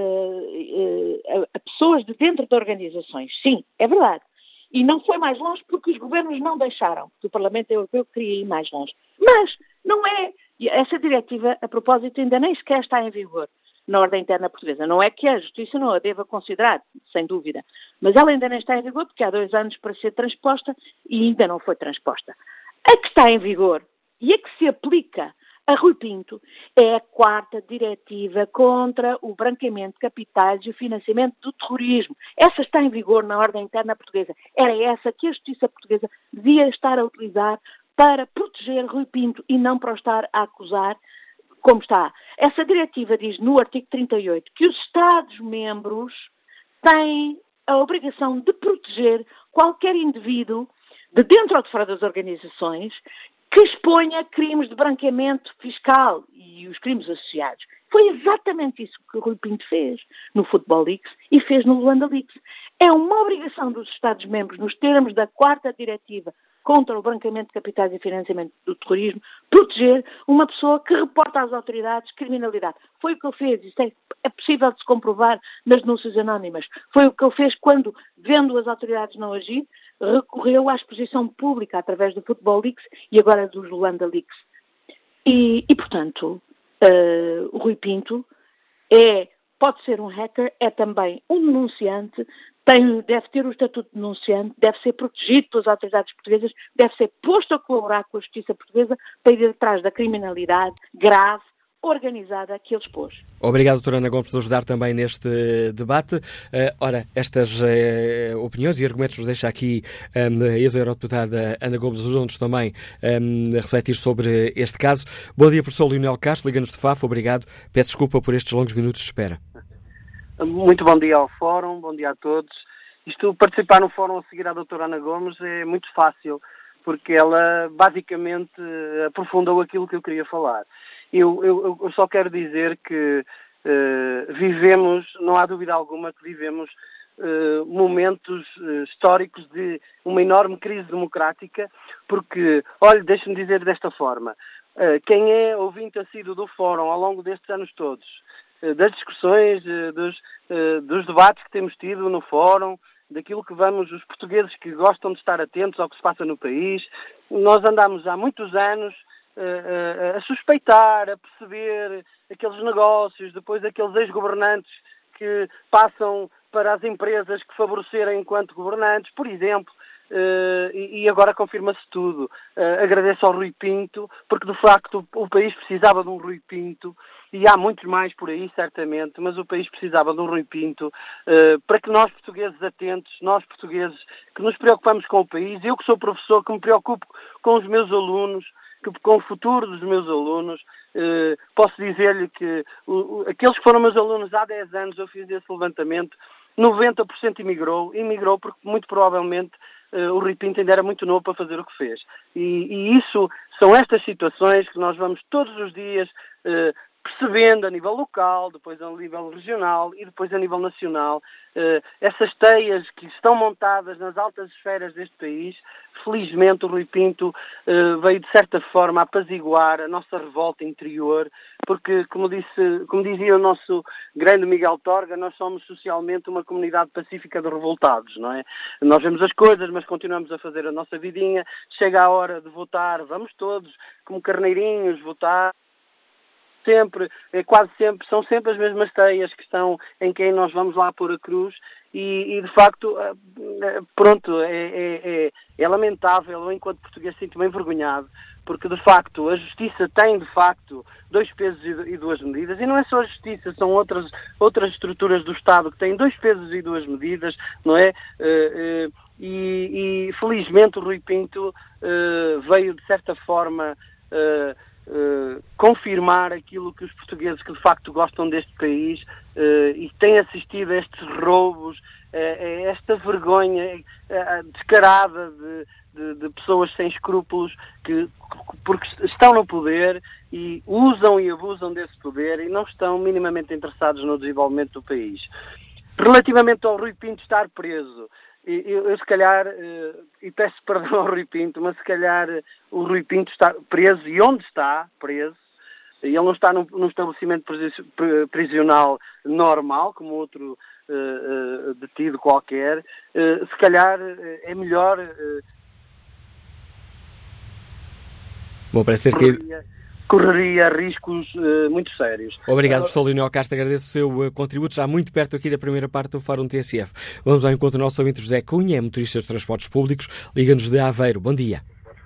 pessoas de dentro de organizações. Sim, é verdade. E não foi mais longe porque os governos não deixaram, porque o Parlamento Europeu queria ir mais longe. Mas não é. Essa diretiva, a propósito, ainda nem sequer está em vigor na ordem interna portuguesa. Não é que a Justiça não a deva considerar, sem dúvida. Mas ela ainda nem está em vigor porque há 2 anos para ser transposta e ainda não foi transposta. A que está em vigor e a que se aplica a Rui Pinto é a 4ª diretiva contra o branqueamento de capitais e o financiamento do terrorismo. Essa está em vigor na ordem interna portuguesa. Era essa que a Justiça portuguesa devia estar a utilizar para proteger Rui Pinto e não para o estar a acusar como está. Essa diretiva diz no artigo 38 que os Estados-membros têm a obrigação de proteger qualquer indivíduo de dentro ou de fora das organizações que exponha crimes de branqueamento fiscal e os crimes associados. Foi exatamente isso que o Rui Pinto fez no Football Leaks e fez no Luanda Leaks. É uma obrigação dos Estados-membros, nos termos da 4ª diretiva contra o branqueamento de capitais e financiamento do terrorismo, proteger uma pessoa que reporta às autoridades criminalidade. Foi o que ele fez, isso é possível de se comprovar nas denúncias anónimas. Foi o que ele fez quando, vendo as autoridades não agir, recorreu à exposição pública através do Football Leaks e agora dos Luanda Leaks. E portanto, o Rui Pinto pode ser um hacker, é também um denunciante, deve ter o estatuto de denunciante, deve ser protegido pelas autoridades portuguesas, deve ser posto a colaborar com a justiça portuguesa para ir atrás da criminalidade grave, organizada que ele expôs. Obrigado, doutora Ana Gomes, por ajudar também neste debate. Ora, estas opiniões e argumentos nos deixa aqui a ex-eurodeputada Ana Gomes, ajudam-nos também a refletir sobre este caso. Bom dia, professor Leonel Castro, liga-nos de Fafo, obrigado. Peço desculpa por estes longos minutos de espera. Muito bom dia ao Fórum, bom dia a todos. Participar no Fórum a seguir à doutora Ana Gomes é muito fácil, porque ela basicamente aprofundou aquilo que eu queria falar. Eu só quero dizer que vivemos, não há dúvida alguma que vivemos momentos históricos de uma enorme crise democrática, porque, olha, deixe-me dizer desta forma, quem é ouvinte assíduo do Fórum ao longo destes anos todos, das discussões, dos debates que temos tido no Fórum, daquilo que vamos, os portugueses que gostam de estar atentos ao que se passa no país, nós andamos há muitos anos a suspeitar, a perceber aqueles negócios, depois aqueles ex-governantes que passam para as empresas que favorecerem enquanto governantes, por exemplo, e agora confirma-se tudo. Agradeço ao Rui Pinto, porque de facto o país precisava de um Rui Pinto, e há muitos mais por aí, certamente, mas o país precisava de um Rui Pinto, para que nós portugueses atentos, nós portugueses que nos preocupamos com o país, eu que sou professor, que me preocupo com os meus alunos, com o futuro dos meus alunos, posso dizer-lhe que aqueles que foram meus alunos há 10 anos, eu fiz esse levantamento, 90% emigrou porque muito provavelmente o Rui Pinto ainda era muito novo para fazer o que fez. E isso são estas situações que nós vamos todos os dias percebendo a nível local, depois a nível regional e depois a nível nacional, essas teias que estão montadas nas altas esferas deste país. Felizmente o Rui Pinto veio de certa forma apaziguar a nossa revolta interior, porque, como dizia o nosso grande Miguel Torga, nós somos socialmente uma comunidade pacífica de revoltados, não é? Nós vemos as coisas, mas continuamos a fazer a nossa vidinha. Chega a hora de votar, vamos todos, como carneirinhos, votar. Quase sempre, são sempre as mesmas teias que estão em quem nós vamos lá pôr a cruz e de facto, pronto, é lamentável. Eu, enquanto português, sinto-me envergonhado, porque de facto a justiça tem de facto 2 pesos e 2 medidas, e não é só a justiça, são outras estruturas do Estado que têm 2 pesos e 2 medidas, não é? E felizmente o Rui Pinto veio de certa forma confirmar aquilo que os portugueses que de facto gostam deste país e têm assistido a estes roubos, a esta vergonha descarada de pessoas sem escrúpulos porque estão no poder e usam e abusam desse poder e não estão minimamente interessados no desenvolvimento do país. Relativamente ao Rui Pinto estar preso, eu se calhar, e peço perdão ao Rui Pinto, mas se calhar o Rui Pinto está preso, e onde está preso, ele não está num estabelecimento prisional normal, como outro detido qualquer, se calhar é melhor... Bom, parece ter que... correria riscos muito sérios. Obrigado, professor Leonel Castro. Agradeço o seu contributo, já muito perto aqui da primeira parte do Fórum TSF. Vamos ao encontro do nosso ouvinte José Cunha, é motorista de transportes públicos, liga-nos de Aveiro. Bom dia.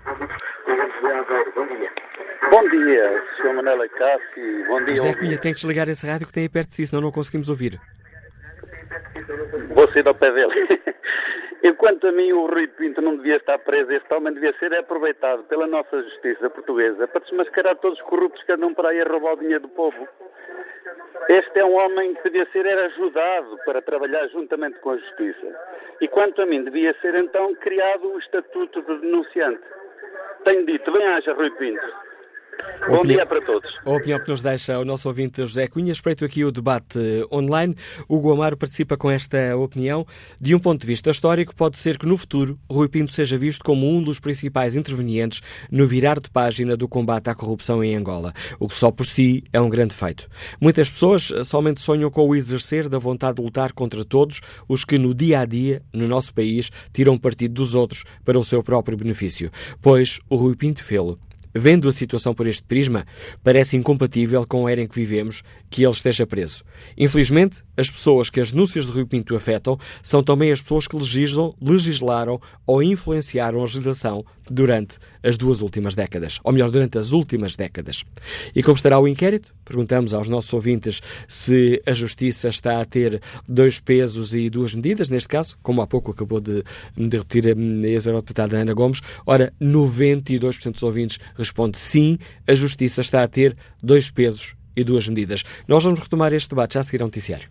Bom dia, Sr. Manela Cássio. Bom dia. José Cunha, tem que desligar esse rádio que tem aí perto de si, senão não conseguimos ouvir. Vou sair ao pé dele. Enquanto a mim o Rui Pinto não devia estar preso, este homem devia ser aproveitado pela nossa justiça portuguesa para desmascarar todos os corruptos que andam por aí a roubar o dinheiro do povo. Este é um homem que devia ser ajudado para trabalhar juntamente com a justiça. E quanto a mim, devia ser então criado o estatuto de denunciante. Tenho dito, bem-aja Rui Pinto. Bom dia para todos. A opinião que nos deixa o nosso ouvinte José Cunha. Espreito aqui o debate online. Hugo Amaro participa com esta opinião. De um ponto de vista histórico, pode ser que no futuro Rui Pinto seja visto como um dos principais intervenientes no virar de página do combate à corrupção em Angola, o que só por si é um grande feito. Muitas pessoas somente sonham com o exercer da vontade de lutar contra todos os que no dia a dia, no nosso país, tiram partido dos outros para o seu próprio benefício, pois o Rui Pinto fê-lo. Vendo a situação por este prisma, parece incompatível com a era em que vivemos que ele esteja preso. Infelizmente, as pessoas que as denúncias de Rui Pinto afetam são também as pessoas que legislaram ou influenciaram a legislação durante as 2 últimas décadas. Ou melhor, durante as últimas décadas. E como estará o inquérito? Perguntamos aos nossos ouvintes se a Justiça está a ter 2 pesos e 2 medidas, neste caso, como há pouco acabou de repetir a ex-eurodeputada Ana Gomes. Ora, 92% dos ouvintes responde sim, a Justiça está a ter 2 pesos e 2 medidas. Nós vamos retomar este debate já a seguir ao noticiário.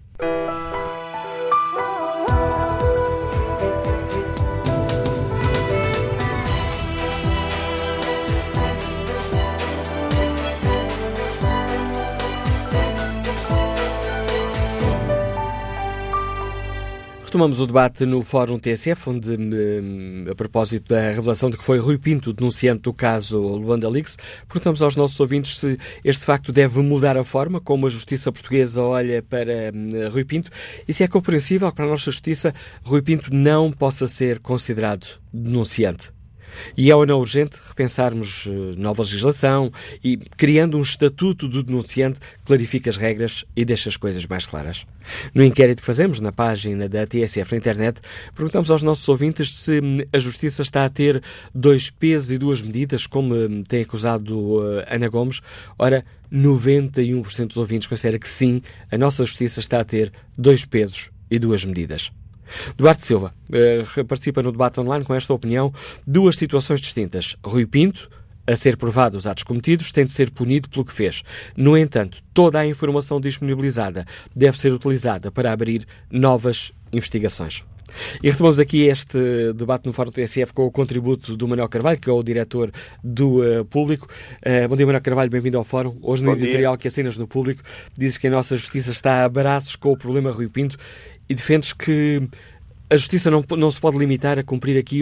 Retomamos o debate no Fórum TSF, onde, a propósito da revelação de que foi Rui Pinto denunciante do caso Luanda Leaks, perguntamos aos nossos ouvintes se este facto deve mudar a forma como a justiça portuguesa olha para Rui Pinto e se é compreensível que para a nossa justiça Rui Pinto não possa ser considerado denunciante. E é ou não urgente repensarmos nova legislação e criando um estatuto do denunciante que clarifique as regras e deixe as coisas mais claras. No inquérito que fazemos na página da TSF na internet, perguntamos aos nossos ouvintes se a Justiça está a ter 2 pesos e 2 medidas, como tem acusado Ana Gomes. Ora, 91% dos ouvintes considera que sim, a nossa Justiça está a ter 2 pesos e 2 medidas. Duarte Silva participa no debate online com esta opinião. 2 situações distintas. Rui Pinto, a ser provado os atos cometidos, tem de ser punido pelo que fez. No entanto, toda a informação disponibilizada deve ser utilizada para abrir novas investigações. E retomamos aqui este debate no Fórum TSF com o contributo do Manuel Carvalho, que é o diretor do Público. Bom dia, Manuel Carvalho, bem-vindo ao Fórum. Hoje no editorial que assinas no Público, dizes que a nossa justiça está a braços com o problema Rui Pinto e defendes que a justiça não se pode limitar a cumprir aqui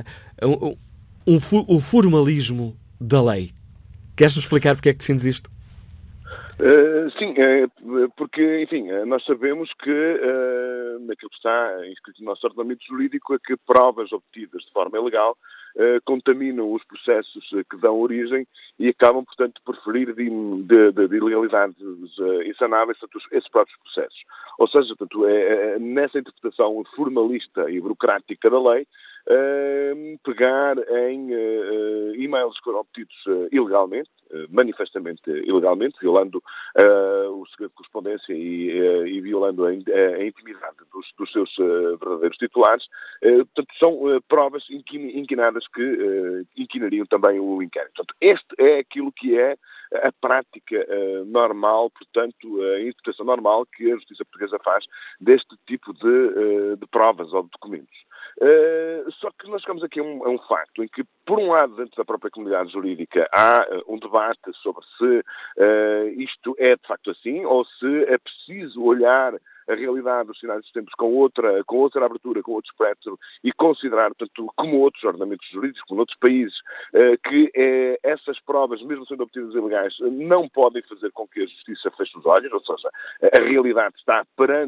o formalismo da lei. Queres-nos explicar porque é que defendes isto? Sim, porque, enfim, nós sabemos que naquilo que está inscrito no nosso ordenamento jurídico é que provas obtidas de forma ilegal contaminam os processos que dão origem e acabam, portanto, por ferir de ilegalidades insanáveis esses próprios processos. Ou seja, portanto, nessa interpretação formalista e burocrática da lei, pegar em e-mails que foram obtidos ilegalmente, manifestamente ilegalmente, violando o segredo de correspondência e violando a intimidade dos seus verdadeiros titulares, portanto, são provas inquinadas que inquinariam também o inquérito. Portanto, este é aquilo que é a prática normal, portanto, a interpretação normal que a justiça portuguesa faz deste tipo de provas ou de documentos. Só que nós chegamos aqui a um facto em que, por um lado, dentro da própria comunidade jurídica, há um debate sobre se isto é de facto assim ou se é preciso olhar a realidade dos sinais dos tempos com outra abertura, com outro espectro e considerar, portanto, como outros ordenamentos jurídicos, como outros países, que essas provas, mesmo sendo obtidas ilegais, não podem fazer com que a justiça feche os olhos, ou seja, a realidade está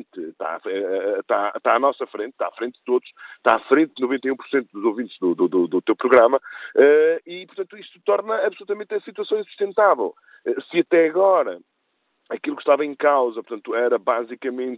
à nossa frente, está à frente de todos, está à frente de 91% dos ouvintes do teu programa, e, portanto, isto torna absolutamente a situação insustentável. Se até agora aquilo que estava em causa, portanto, era basicamente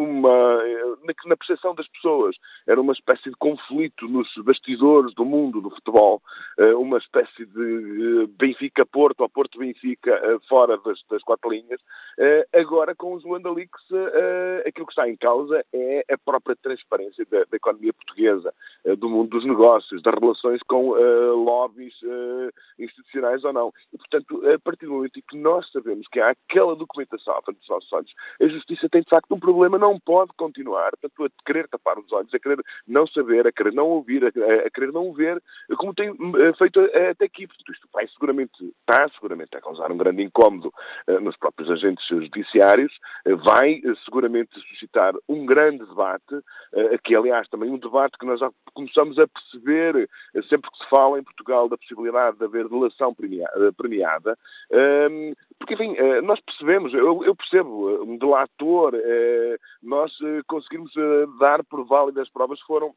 na percepção das pessoas, era uma espécie de conflito nos bastidores do mundo do futebol, uma espécie de Benfica-Porto ou Porto-Benfica fora das quatro linhas. Agora, com os Luanda Leaks, aquilo que está em causa é a própria transparência da economia portuguesa, do mundo dos negócios, das relações com lobbies institucionais ou não. E, portanto, a partir do momento em que nós sabemos que há aquela documentação à frente dos nossos olhos, a justiça tem de facto um problema, não pode continuar, portanto, a querer tapar os olhos, a querer não saber, a querer não ouvir, a querer não ver, como tem feito até aqui. Portanto, isto está seguramente a causar um grande incómodo nos próprios agentes judiciários, vai seguramente suscitar um grande debate, que aliás também um debate que nós já começamos a perceber sempre que se fala em Portugal da possibilidade de haver delação premiada, porque, enfim, nós percebemos, eu percebo, um delator, nós conseguimos dar por válidas provas que foram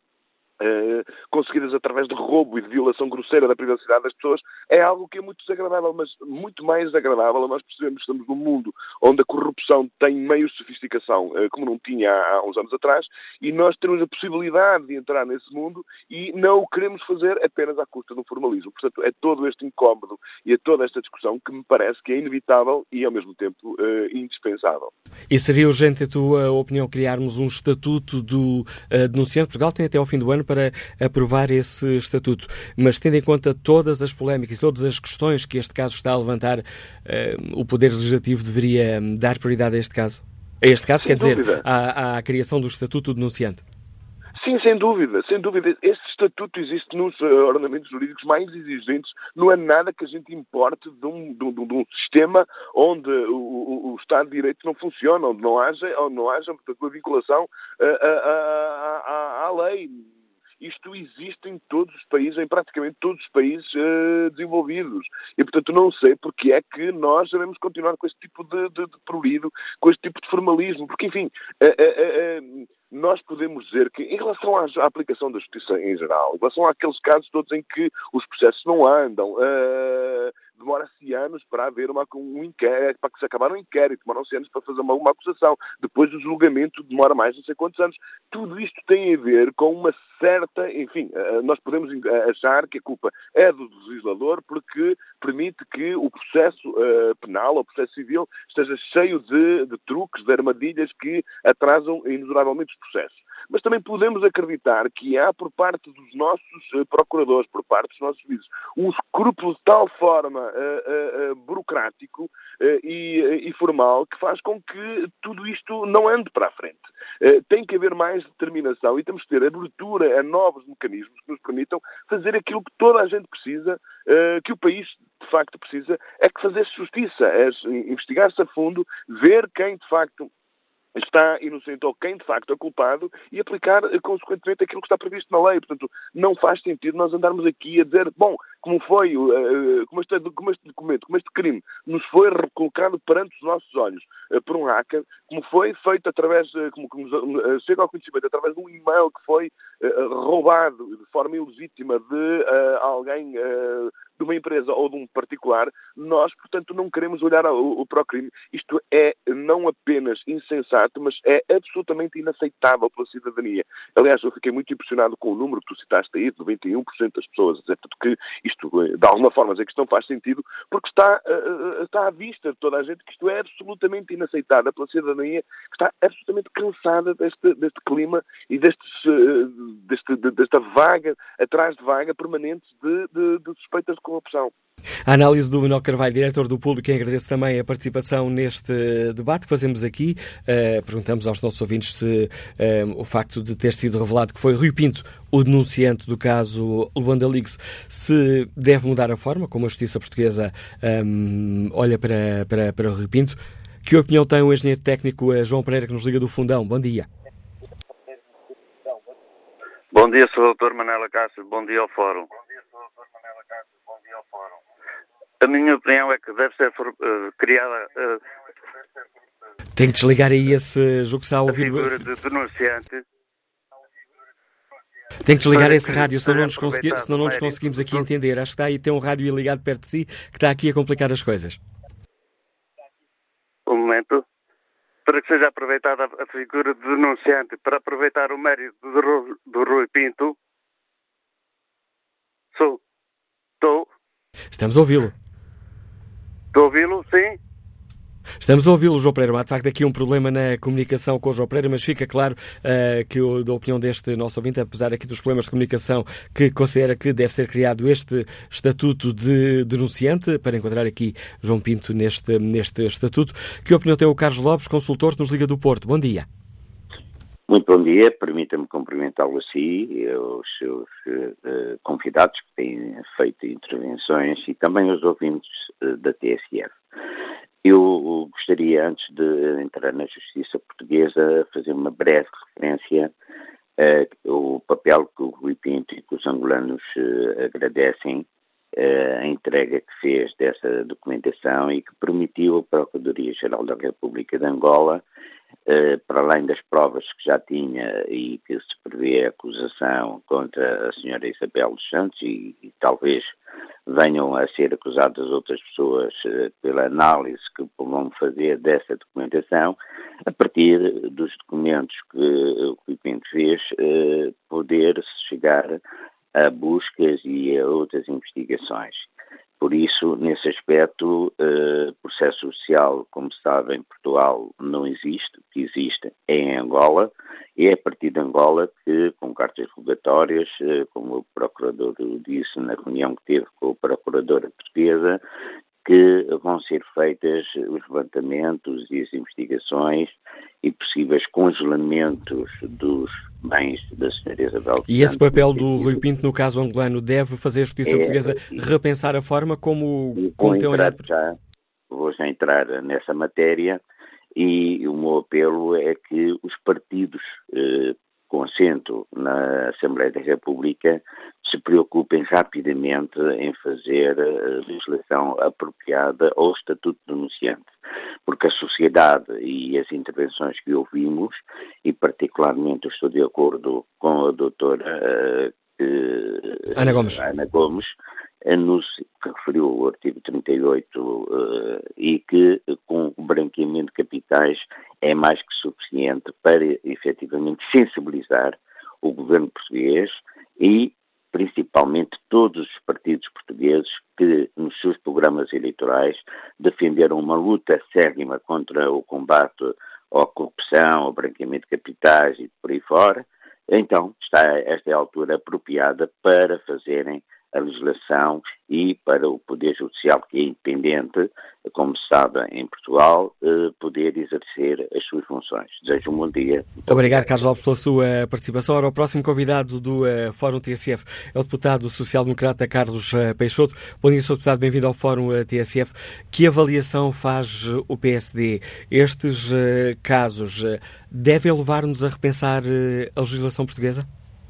conseguidas através de roubo e de violação grosseira da privacidade das pessoas, é algo que é muito desagradável, mas muito mais desagradável. Nós percebemos que estamos num mundo onde a corrupção tem meios de sofisticação como não tinha há uns anos atrás, e nós temos a possibilidade de entrar nesse mundo e não o queremos fazer apenas à custa do formalismo. Portanto, é todo este incómodo e é toda esta discussão que me parece que é inevitável e, ao mesmo tempo, indispensável. E seria urgente, a tua opinião, criarmos um estatuto do denunciante? Portugal tem até ao fim do ano para aprovar esse estatuto, mas tendo em conta todas as polémicas e todas as questões que este caso está a levantar, o Poder Legislativo deveria dar prioridade a este caso? A este caso, quer dizer, à criação do estatuto do denunciante? Sim, sem dúvida, sem dúvida. Este estatuto existe nos ordenamentos jurídicos mais exigentes. Não é nada que a gente importe de um sistema onde o Estado de Direito não funciona, onde não haja portanto, uma vinculação à lei. Isto existe em todos os países, em praticamente todos os países desenvolvidos. E, portanto, não sei porque é que nós devemos continuar com este tipo de prurido, com este tipo de formalismo. Porque, enfim, nós podemos dizer que, em relação à aplicação da justiça em geral, em relação àqueles casos todos em que os processos não andam, demora-se anos para haver um inquérito, para que se acabar um inquérito, demoram-se anos para fazer uma acusação, depois do julgamento demora mais não sei quantos anos. Tudo isto tem a ver com uma certa, enfim, nós podemos achar que a culpa é do legislador porque permite que o processo penal ou o processo civil esteja cheio de truques, de armadilhas que atrasam inexoravelmente os processos. Mas também podemos acreditar que há, por parte dos nossos procuradores, por parte dos nossos juízes, um escrúpulo de tal forma burocrático e formal que faz com que tudo isto não ande para a frente. Tem que haver mais determinação e temos que ter abertura a novos mecanismos que nos permitam fazer aquilo que toda a gente precisa, que o país de facto precisa, é que fazer justiça, é investigar-se a fundo, ver quem de facto está inocente ou quem de facto é culpado e aplicar consequentemente aquilo que está previsto na lei. Portanto, não faz sentido nós andarmos aqui a dizer, bom, como este documento, como este crime nos foi colocado perante os nossos olhos por um hacker, como foi feito através, como chega ao conhecimento através de um e-mail que foi roubado de forma ilegítima de alguém, de uma empresa ou de um particular, nós, portanto, não queremos olhar para o crime. Isto é não apenas insensato, mas é absolutamente inaceitável pela cidadania. Aliás, eu fiquei muito impressionado com o número que tu citaste aí, de 91% das pessoas, portanto, que isto, de alguma forma, dizer que isto não faz sentido, porque está à vista de toda a gente que isto é absolutamente inaceitável pela cidadania, que está absolutamente cansada deste clima e desta vaga, atrás de vaga, permanente de suspeitas de corrupção. A análise do Manuel Carvalho, diretor do Público, quem agradece também a participação neste debate que fazemos aqui. Perguntamos aos nossos ouvintes se o facto de ter sido revelado que foi Rui Pinto, o denunciante do caso Luanda Leaks, se deve mudar a forma como a justiça portuguesa olha para Rui Pinto. Que opinião tem o engenheiro técnico João Pereira, que nos liga do Fundão? Bom dia. Bom dia, Sr. Dr. Manuel Cássio. Bom dia ao Fórum. A minha opinião é que deve ser criada Tem que desligar aí esse jogo que está a ouvir. A figura de denunciante. Tem que desligar esse rádio, senão não nos conseguimos aqui entender. Acho que está aí, tem um rádio ligado perto de si que está aqui a complicar as coisas. Um momento. Para que seja aproveitada a figura de denunciante, para aproveitar o mérito do Rui Pinto. Estou. Estamos a ouvi-lo. Estou a ouvi-lo, sim? Estamos a ouvi-lo, João Pereira. Há de facto aqui um problema na comunicação com o João Pereira, mas fica claro que eu dou a opinião deste nosso ouvinte, apesar aqui dos problemas de comunicação, que considera que deve ser criado este estatuto de denunciante, para encontrar aqui João Pinto neste estatuto. Que opinião tem o Carlos Lopes, consultor nos Liga do Porto? Bom dia. Muito bom dia, permita-me cumprimentá-lo a si e aos seus convidados que têm feito intervenções e também aos ouvintes da TSF. Eu gostaria, antes de entrar na justiça portuguesa, fazer uma breve referência ao papel que o Rui Pinto e que os angolanos agradecem, a entrega que fez dessa documentação e que permitiu à Procuradoria-Geral da República de Angola, para além das provas que já tinha e que se prevê a acusação contra a senhora Isabel dos Santos e talvez venham a ser acusadas outras pessoas pela análise que vão fazer dessa documentação, a partir dos documentos que o Rui Pinto fez, poder chegar a buscas e a outras investigações. Por isso, nesse aspecto, processo social, como se sabe, em Portugal não existe. O que existe é em Angola, e é a partir de Angola que, com cartas rogatórias, como o Procurador disse na reunião que teve com a Procuradora Portuguesa, que vão ser feitas os levantamentos e as investigações e possíveis congelamentos dos bens da senhora Isabel. E esse papel do Rui Pinto, no caso angolano, deve fazer a justiça portuguesa repensar a forma como tem olhado? Vou já entrar nessa matéria e o meu apelo é que os partidos com assento na Assembleia da República se preocupem rapidamente em fazer a legislação apropriada ao Estatuto do Denunciante, porque a sociedade e as intervenções que ouvimos, e particularmente eu estou de acordo com a doutora Ana Gomes, que referiu o artigo 38 e que com o branqueamento de capitais é mais que suficiente para efetivamente sensibilizar o governo português e principalmente todos os partidos portugueses que nos seus programas eleitorais defenderam uma luta acérrima contra o combate à corrupção, ao branqueamento de capitais e por aí fora. Então esta é a altura apropriada para fazerem a legislação e para o Poder Judicial, que é independente, como se sabe em Portugal, poder exercer as suas funções. Desejo um bom dia. Obrigado, Carlos Lopes, pela sua participação. Ora, o próximo convidado do Fórum TSF é o deputado social-democrata Carlos Peixoto. Bom dia, Sr. Deputado, bem-vindo ao Fórum TSF. Que avaliação faz o PSD? Estes casos devem levar-nos a repensar a legislação portuguesa?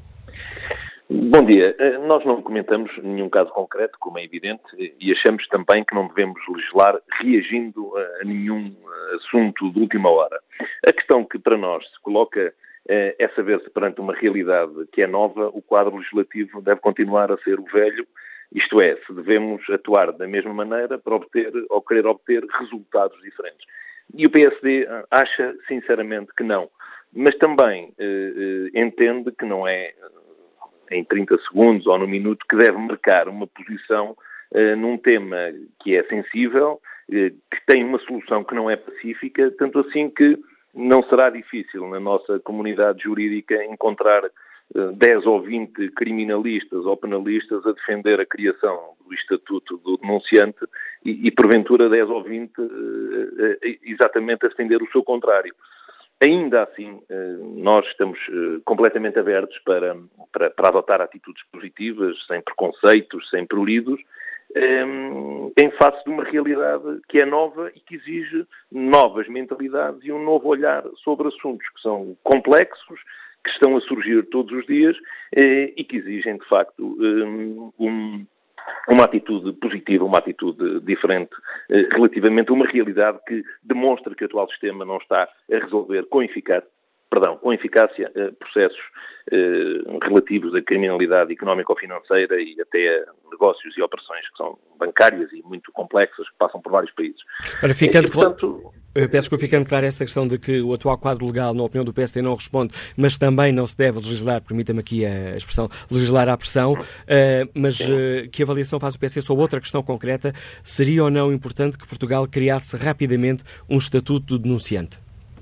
Bom dia. Nós não comentamos nenhum caso concreto, como é evidente, e achamos também que não devemos legislar reagindo a nenhum assunto de última hora. A questão que para nós se coloca é saber-se perante uma realidade que é nova, o quadro legislativo deve continuar a ser o velho, isto é, se devemos atuar da mesma maneira para obter ou querer obter resultados diferentes. E o PSD acha sinceramente que não, mas também entende que não é em 30 segundos ou no minuto que deve marcar uma posição num tema que é sensível, que tem uma solução que não é pacífica, tanto assim que não será difícil na nossa comunidade jurídica encontrar 10 ou 20 criminalistas ou penalistas a defender a criação do Estatuto do Denunciante e porventura 10 ou 20 exatamente a defender o seu contrário. Ainda assim, nós estamos completamente abertos para adotar atitudes positivas, sem preconceitos, sem pruridos, em face de uma realidade que é nova e que exige novas mentalidades e um novo olhar sobre assuntos que são complexos, que estão a surgir todos os dias e que exigem, de facto, uma atitude positiva, uma atitude diferente relativamente a uma realidade que demonstra que o atual sistema não está a resolver com eficácia processos relativos à criminalidade económica ou financeira e até a negócios e operações que são bancárias e muito complexas, que passam por vários países. Ora, ficando claro essa questão de que o atual quadro legal, na opinião do PSD, não responde, mas também não se deve legislar, permita-me aqui a expressão, legislar à pressão, mas que avaliação faz o PSD sobre outra questão concreta? Seria ou não importante que Portugal criasse rapidamente um estatuto do denunciante?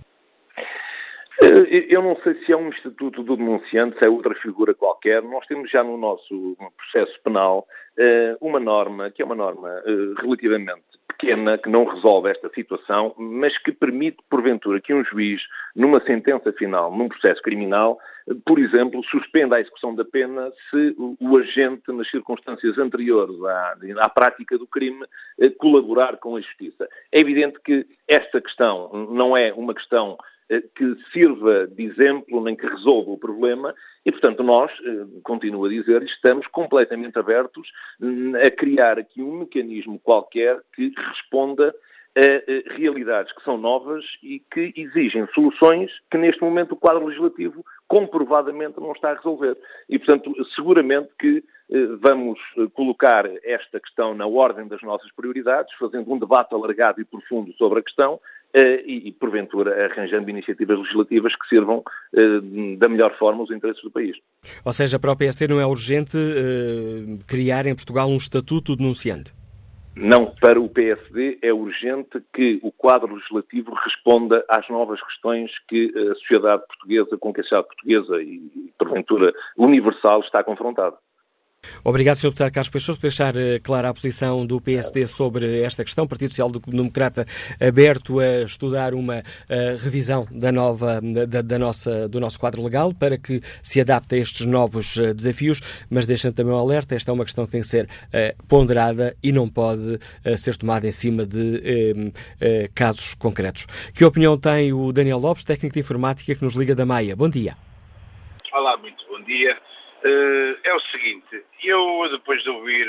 Eu não sei se é um estatuto do denunciante, se é outra figura qualquer. Nós temos já no nosso processo penal uma norma, que é uma norma relativamente pequena, que não resolve esta situação, mas que permite, porventura, que um juiz, numa sentença final, num processo criminal, por exemplo, suspenda a execução da pena se o agente, nas circunstâncias anteriores à prática do crime, colaborar com a justiça. É evidente que esta questão não é uma questão que sirva de exemplo nem que resolva o problema e, portanto, nós, continuo a dizer, estamos completamente abertos a criar aqui um mecanismo qualquer que responda a realidades que são novas e que exigem soluções que, neste momento, o quadro legislativo comprovadamente não está a resolver. E, portanto, seguramente que vamos colocar esta questão na ordem das nossas prioridades, fazendo um debate alargado e profundo sobre a questão e porventura, arranjando iniciativas legislativas que sirvam da melhor forma os interesses do país. Ou seja, para o PSD não é urgente criar em Portugal um estatuto denunciante? Não, para o PSD é urgente que o quadro legislativo responda às novas questões que a sociedade portuguesa, com que a sociedade portuguesa e, porventura, universal está confrontada. Obrigado, Sr. Deputado Carlos Peixoto, por deixar clara a posição do PSD sobre esta questão. Partido Social Democrata aberto a estudar uma revisão do nosso quadro legal para que se adapte a estes novos desafios, mas deixando também um alerta, esta é uma questão que tem que ser ponderada e não pode ser tomada em cima de casos concretos. Que opinião tem o Daniel Lopes, técnico de informática que nos liga da Maia? Bom dia. Olá, muito bom dia. É o seguinte, eu depois de ouvir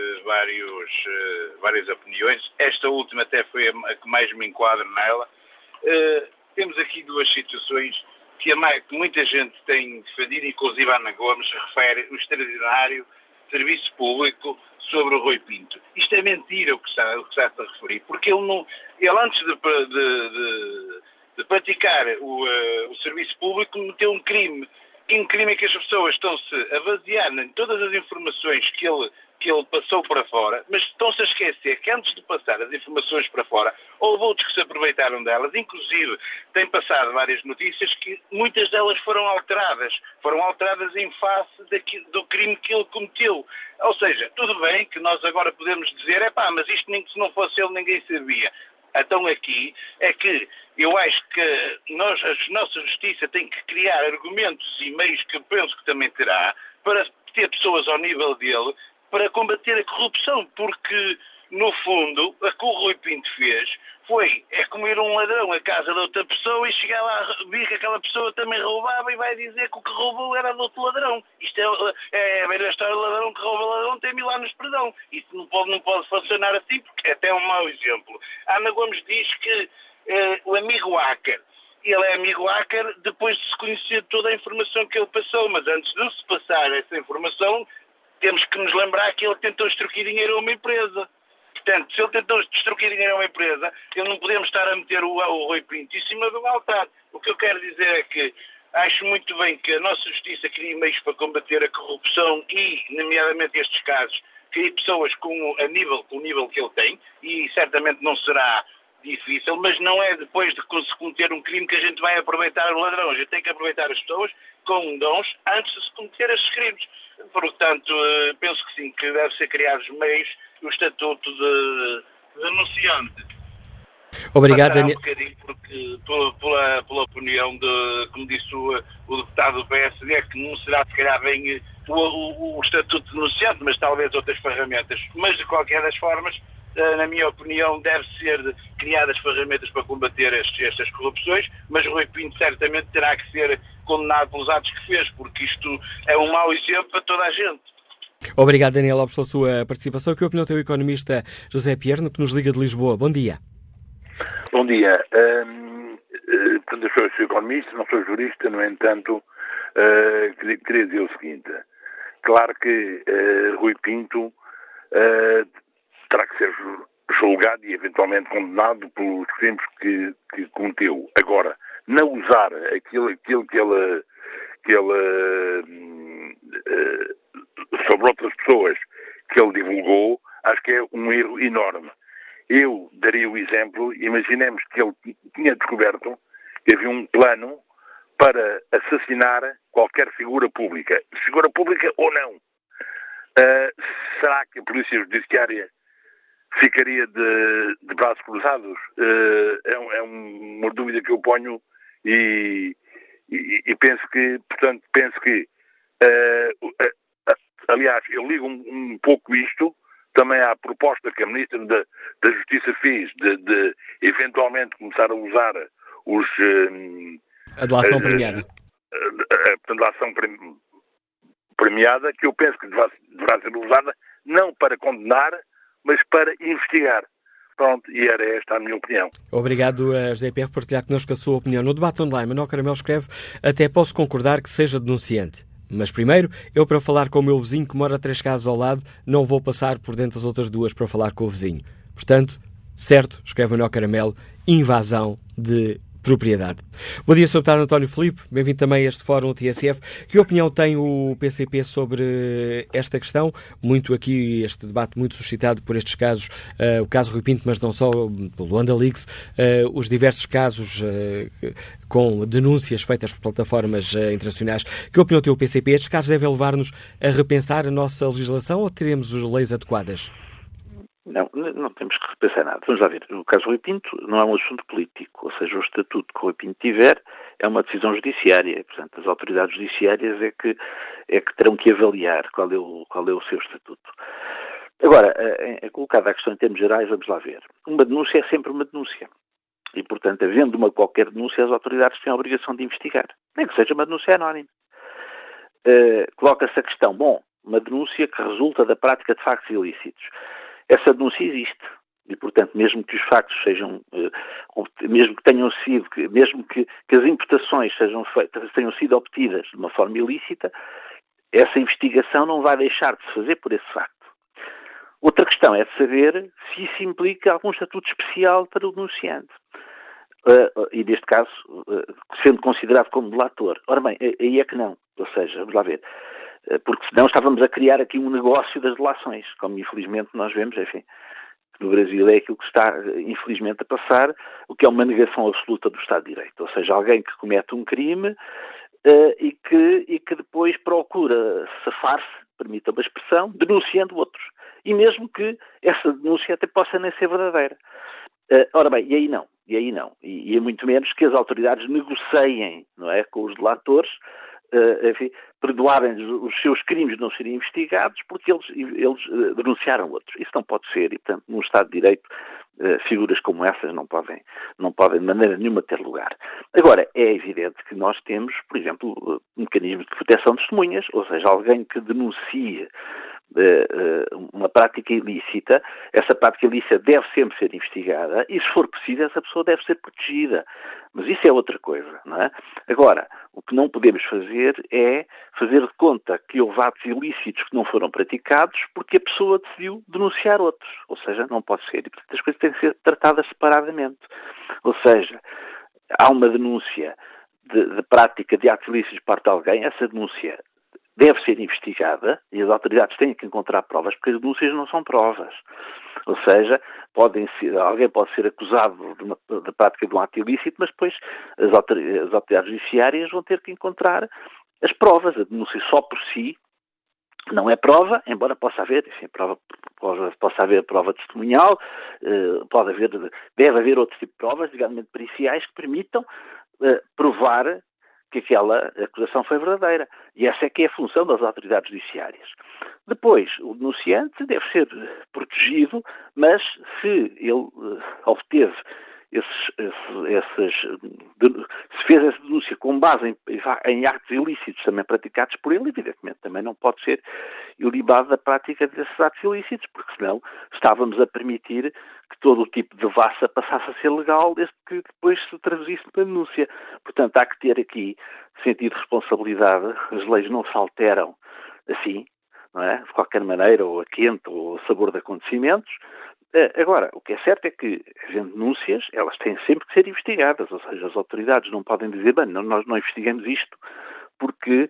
várias opiniões, esta última até foi a que mais me enquadra nela, temos aqui duas situações que muita gente tem defendido, inclusive a Ana Gomes refere o extraordinário serviço público sobre o Rui Pinto. Isto é mentira o que está a referir, porque ele antes de praticar o serviço público cometeu um crime. Um crime em que as pessoas estão-se a basear em todas as informações que que ele passou para fora, mas estão-se a esquecer que antes de passar as informações para fora, houve outros que se aproveitaram delas, inclusive têm passado várias notícias que muitas delas foram alteradas em face do crime que ele cometeu. Ou seja, tudo bem que nós agora podemos dizer, mas isto se não fosse ele ninguém sabia. Então aqui é que eu acho que a nossa justiça tem que criar argumentos e meios que eu penso que também terá para ter pessoas ao nível dele para combater a corrupção, porque no fundo o que o Rui Pinto fez é como ir um ladrão à casa de outra pessoa e chegar lá, vir que aquela pessoa também roubava e vai dizer que o que roubou era do outro ladrão. Isto é a velha história do ladrão que rouba ladrão tem 1000 anos de perdão. Isso não pode funcionar assim, porque é até um mau exemplo. A Ana Gomes diz que o amigo hacker, ele é amigo hacker depois de se conhecer toda a informação que ele passou, mas antes de se passar essa informação, temos que nos lembrar que ele tentou extorquir dinheiro a uma empresa. Portanto, se ele tentou extorquir dinheiro a uma empresa, ele não podemos estar a meter o Rui Pinto em cima do altar. O que eu quero dizer é que acho muito bem que a nossa justiça crie meios para combater a corrupção e, nomeadamente estes casos, crie pessoas com o nível que ele tem, e certamente não será difícil, mas não é depois de se cometer um crime que a gente vai aproveitar o ladrão. A gente tem que aproveitar as pessoas com dons antes de se cometer esses crimes. Portanto, penso que sim, que deve ser criados meios, o estatuto de denunciante. Obrigado, Daniel. Um bocadinho pela opinião de, como disse o deputado do PSD, que não será se calhar bem o estatuto de denunciante, mas talvez outras ferramentas. Mas de qualquer das formas, na minha opinião, deve ser criadas ferramentas para combater estas corrupções, mas o Rui Pinto certamente terá que ser condenado pelos atos que fez, porque isto é um mau exemplo para toda a gente. Obrigado, Daniel Alves, pela sua participação. Que opinião tem o economista José Pierno, que nos liga de Lisboa? Bom dia. Bom dia. Eu sou economista, não sou jurista, no entanto, queria dizer o seguinte. Claro que Rui Pinto terá que ser julgado e eventualmente condenado pelos crimes que cometeu. Agora, não usar aquilo que ele sobre outras pessoas que ele divulgou, acho que é um erro enorme. Eu daria o exemplo, imaginemos que ele tinha descoberto que havia um plano para assassinar qualquer figura pública ou não. Será que a Polícia Judiciária ficaria de braços cruzados? É uma dúvida que eu ponho e penso que, aliás, eu ligo um pouco isto também à proposta que a Ministra da Justiça fez de eventualmente começar a usar a delação premiada. A delação premiada, que eu penso que deverá ser usada não para condenar, mas para investigar. Pronto, e era esta a minha opinião. Obrigado a José Pierre por partilhar connosco a sua opinião. No debate online, Manuel Caramelo escreve: até posso concordar que seja denunciante. Mas primeiro, eu para falar com o meu vizinho que mora 3 casas ao lado, não vou passar por dentro das outras 2 para falar com o vizinho. Portanto, certo, escreve Manuel Caramelo, invasão de propriedade. Bom dia, Sr. Deputado António Filipe, bem-vindo também a este Fórum TSF. Que opinião tem o PCP sobre esta questão? Este debate muito suscitado por estes casos, o caso Rui Pinto, mas não só, pelo Luanda Leaks, os diversos casos com denúncias feitas por plataformas internacionais. Que opinião tem o PCP? Estes casos devem levar-nos a repensar a nossa legislação ou teremos leis adequadas? Não temos que repensar nada. Vamos lá ver. O caso Rui Pinto não é um assunto político, ou seja, o estatuto que o Rui Pinto tiver é uma decisão judiciária. Portanto, as autoridades judiciárias é que terão que avaliar qual é o seu estatuto. Agora, colocada a questão em termos gerais, vamos lá ver. Uma denúncia é sempre uma denúncia. E, portanto, havendo qualquer denúncia, as autoridades têm a obrigação de investigar. Nem que seja uma denúncia anónima. Coloca-se a questão, uma denúncia que resulta da prática de factos ilícitos. Essa denúncia existe e, portanto, mesmo que os factos sejam, mesmo que as imputações tenham sido obtidas de uma forma ilícita, essa investigação não vai deixar de se fazer por esse facto. Outra questão é de saber se isso implica algum estatuto especial para o denunciante. E, neste caso, sendo considerado como delator. Ora bem, aí é que não. Ou seja, vamos lá ver. porque senão estávamos a criar aqui um negócio das delações, como infelizmente nós vemos, enfim, no Brasil é aquilo que está, infelizmente, a passar, o que é uma negação absoluta do Estado de Direito. Ou seja, alguém que comete um crime e que depois procura safar-se, permita-me a expressão, denunciando outros. E mesmo que essa denúncia até possa nem ser verdadeira. Ora bem, e aí não. E é muito menos que as autoridades negociem, não é, com os delatores, enfim, perdoarem os seus crimes não serem investigados porque eles denunciaram outros. Isso não pode ser e, portanto, num Estado de Direito, figuras como essas não podem de maneira nenhuma ter lugar. Agora, é evidente que nós temos, por exemplo, mecanismos de proteção de testemunhas, ou seja, alguém que denuncie uma prática ilícita, essa prática ilícita deve sempre ser investigada e, se for preciso, essa pessoa deve ser protegida. Mas isso é outra coisa, não é? Agora, o que não podemos fazer é fazer de conta que houve atos ilícitos que não foram praticados porque a pessoa decidiu denunciar outros. Ou seja, não pode ser. E, portanto, as coisas têm que ser tratadas separadamente. Ou seja, há uma denúncia de prática de atos ilícitos por parte de alguém, essa denúncia deve ser investigada e as autoridades têm que encontrar provas, porque as denúncias não são provas. Ou seja, alguém pode ser acusado de prática de um ato ilícito, mas depois as autoridades judiciárias vão ter que encontrar as provas. A denúncia só por si não é prova, embora possa haver, enfim, possa haver prova testemunhal, deve haver outro tipo de provas, digamos, periciais, que permitam provar que aquela acusação foi verdadeira. E essa é que é a função das autoridades judiciárias. Depois, o denunciante deve ser protegido, mas se ele obteve se fez essa denúncia com base em atos ilícitos também praticados por ele, evidentemente também não pode ser ilibado da prática desses atos ilícitos, porque senão estávamos a permitir que todo o tipo de devassa passasse a ser legal desde que depois se traduzisse na denúncia. Portanto, há que ter aqui sentido de responsabilidade. As leis não se alteram assim, não é? De qualquer maneira, ou a quente, ou a sabor de acontecimentos. Agora, o que é certo é que, havendo denúncias, elas têm sempre que ser investigadas, ou seja, as autoridades não podem dizer, bem, nós não investigamos isto porque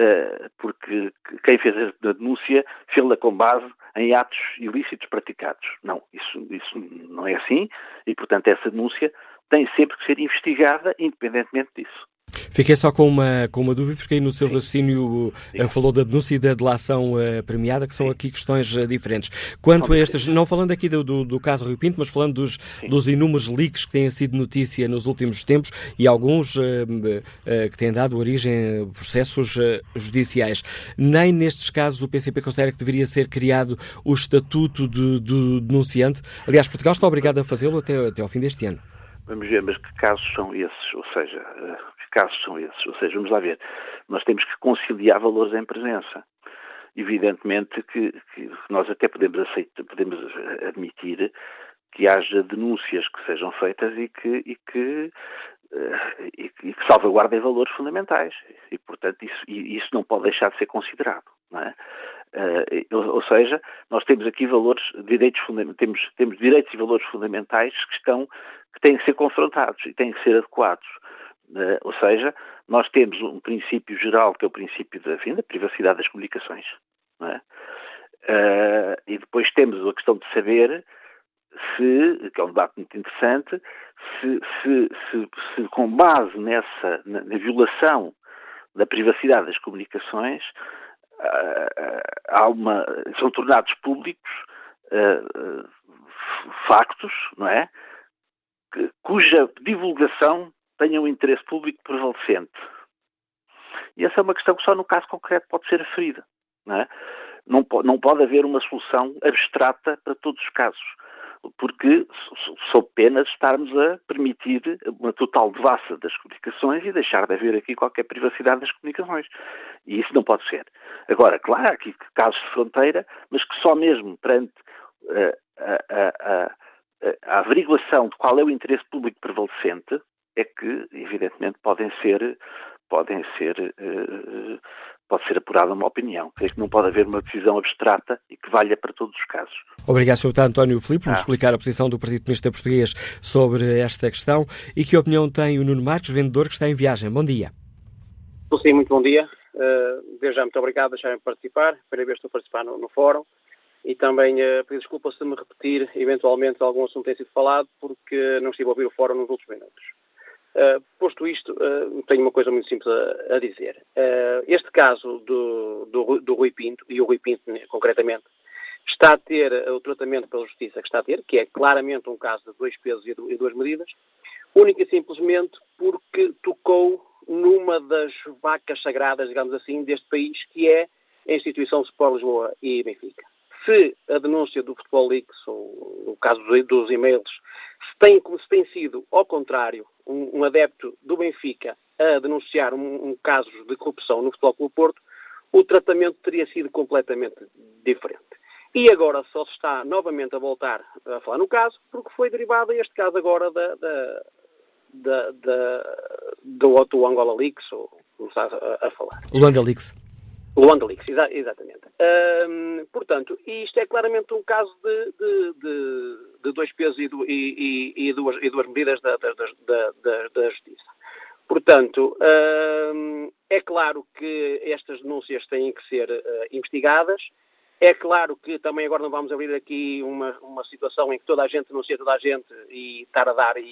quem fez a denúncia fez-la com base em atos ilícitos praticados. Não, isso não é assim e, portanto, essa denúncia tem sempre que ser investigada independentemente disso. Fiquei só com uma dúvida, porque aí no seu raciocínio falou da denúncia e da delação premiada, que são aqui questões diferentes. Quanto a estas, não falando aqui do caso Rui Pinto, mas falando dos inúmeros leaks que têm sido notícia nos últimos tempos e alguns que têm dado origem a processos judiciais. Nem nestes casos o PCP considera que deveria ser criado o estatuto do denunciante. Aliás, Portugal está obrigado a fazê-lo até ao fim deste ano. Vamos ver, mas que casos são esses? Ou seja, vamos lá ver. Nós temos que conciliar valores em presença. Evidentemente que nós até podemos admitir que haja denúncias que sejam feitas e que salvaguardem valores fundamentais. E, portanto, isso não pode deixar de ser considerado, não é? Ou seja, nós temos aqui temos direitos e valores fundamentais que têm que ser confrontados e têm que ser adequados. Ou seja, nós temos um princípio geral que é o princípio da privacidade das comunicações, não é? E depois temos a questão de saber que é um debate muito interessante, se com base na violação da privacidade das comunicações são tornados públicos factos, não é? Cuja divulgação tenha um interesse público prevalecente. E essa é uma questão que só no caso concreto pode ser referida, não é? Não pode haver uma solução abstrata para todos os casos, porque sob pena de estarmos a permitir uma total devassa das comunicações e deixar de haver aqui qualquer privacidade das comunicações. E isso não pode ser. Agora, claro, há aqui casos de fronteira, mas que só mesmo perante a averiguação de qual é o interesse público prevalecente é que, evidentemente, pode ser apurada uma opinião. Creio que não pode haver uma decisão abstrata e que valha para todos os casos. Obrigado, Sr. Deputado António Filipe, por nos explicar a posição do Partido Comunista Português sobre esta questão. E que opinião tem o Nuno Marques, vendedor que está em viagem? Bom dia. Sim, muito bom dia. Desde já, muito obrigado por deixarem participar. Primeira vez que estou a participar no fórum. E também pedir desculpa se me repetir, eventualmente, algum assunto tem sido falado, porque não estive a ouvir o fórum nos últimos minutos. Posto isto, tenho uma coisa muito simples a dizer. Este caso do Rui Pinto, e o Rui Pinto concretamente, está a ter o tratamento pela Justiça que está a ter, que é claramente um caso de 2 pesos e 2 medidas, única e simplesmente porque tocou numa das vacas sagradas, digamos assim, deste país, que é a instituição de Sport Lisboa e Benfica. Se a denúncia do Futebol Leaks, ou o caso dos e-mails, se tem sido, ao contrário, um adepto do Benfica a denunciar um caso de corrupção no Futebol Clube Porto, o tratamento teria sido completamente diferente. E agora só se está novamente a voltar a falar no caso, porque foi derivado este caso agora do Angola Leaks, ou como está a falar. Luanda Leaks. Luanda Leaks, exatamente. Portanto, isto é claramente um caso de 2 pesos e 2 medidas da Justiça. Portanto, é claro que estas denúncias têm que ser investigadas. É claro que também agora não vamos abrir aqui uma situação em que toda a gente denuncia toda a gente e estar a dar,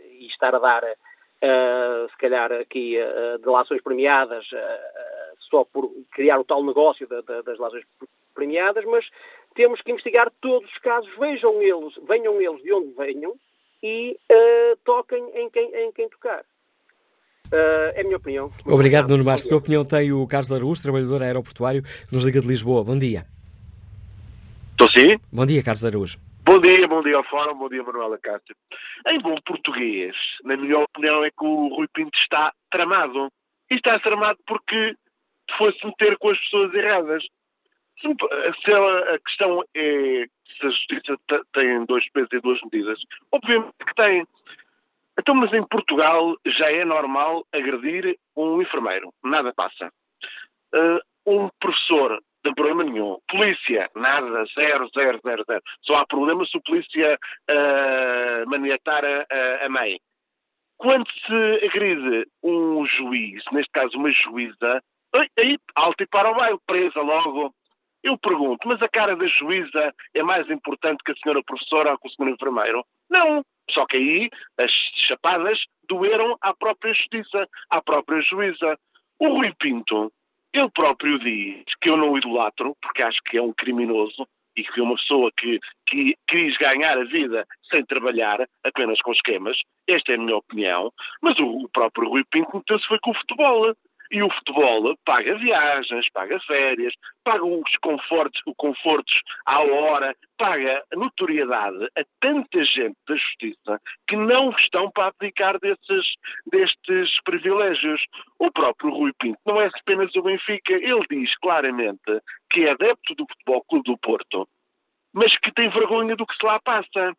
se calhar aqui, delações premiadas, só por criar o tal negócio das delações premiadas, mas temos que investigar todos os casos, venham eles de onde venham e toquem em quem tocar. É a minha opinião. Obrigado, Nuno Marques. Que opinião tem o Carlos Araújo, trabalhador aeroportuário, que nos liga de Lisboa? Bom dia. Estou sim? Bom dia, Carlos Araújo. Bom dia ao Fórum, bom dia, Manuela Cássio. Em bom português, na minha opinião, é que o Rui Pinto está tramado. E está tramado porque foi-se meter com as pessoas erradas. Se a questão é se a Justiça tem 2 pesos e 2 medidas, obviamente que tem. Então, mas em Portugal já é normal agredir um enfermeiro. Nada passa. Um professor, não tem problema nenhum. Polícia, nada, 0. Só há problema se o polícia maniatar a mãe. Quando se agride um juiz, neste caso uma juíza, aí alto e para o baile, presa logo. Eu pergunto, mas a cara da juíza é mais importante que a senhora professora ou que o senhor enfermeiro? Não. Só que aí as chapadas doeram à própria justiça, à própria juíza. O Rui Pinto, ele próprio diz que eu não o idolatro, porque acho que é um criminoso e que é uma pessoa que quis ganhar a vida sem trabalhar, apenas com esquemas. Esta é a minha opinião. Mas o próprio Rui Pinto meteu-se foi com o futebol. E o futebol paga viagens, paga férias, paga os confortos à hora, paga notoriedade a tanta gente da justiça que não estão para abdicar destes privilégios. O próprio Rui Pinto não é apenas o Benfica, ele diz claramente que é adepto do Futebol Clube do Porto, mas que tem vergonha do que se lá passa.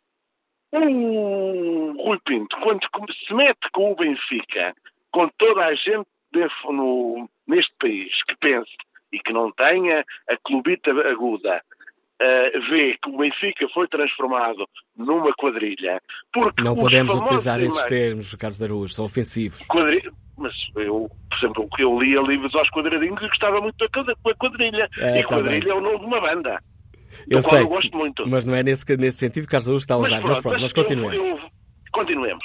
O Rui Pinto, quando se mete com o Benfica, com toda a gente neste país que pense e que não tenha a clubita aguda, vê que o Benfica foi transformado numa quadrilha. Porque não podemos utilizar esses termos, Carlos Araújo, são ofensivos. Mas eu, por exemplo, eu lia livros aos quadradinhos e gostava muito da quadrilha. E quadrilha é o nome de uma banda. Eu sei, eu gosto muito. Mas não é nesse sentido que Carlos Araújo está a usar. Mas continuemos. Continuemos.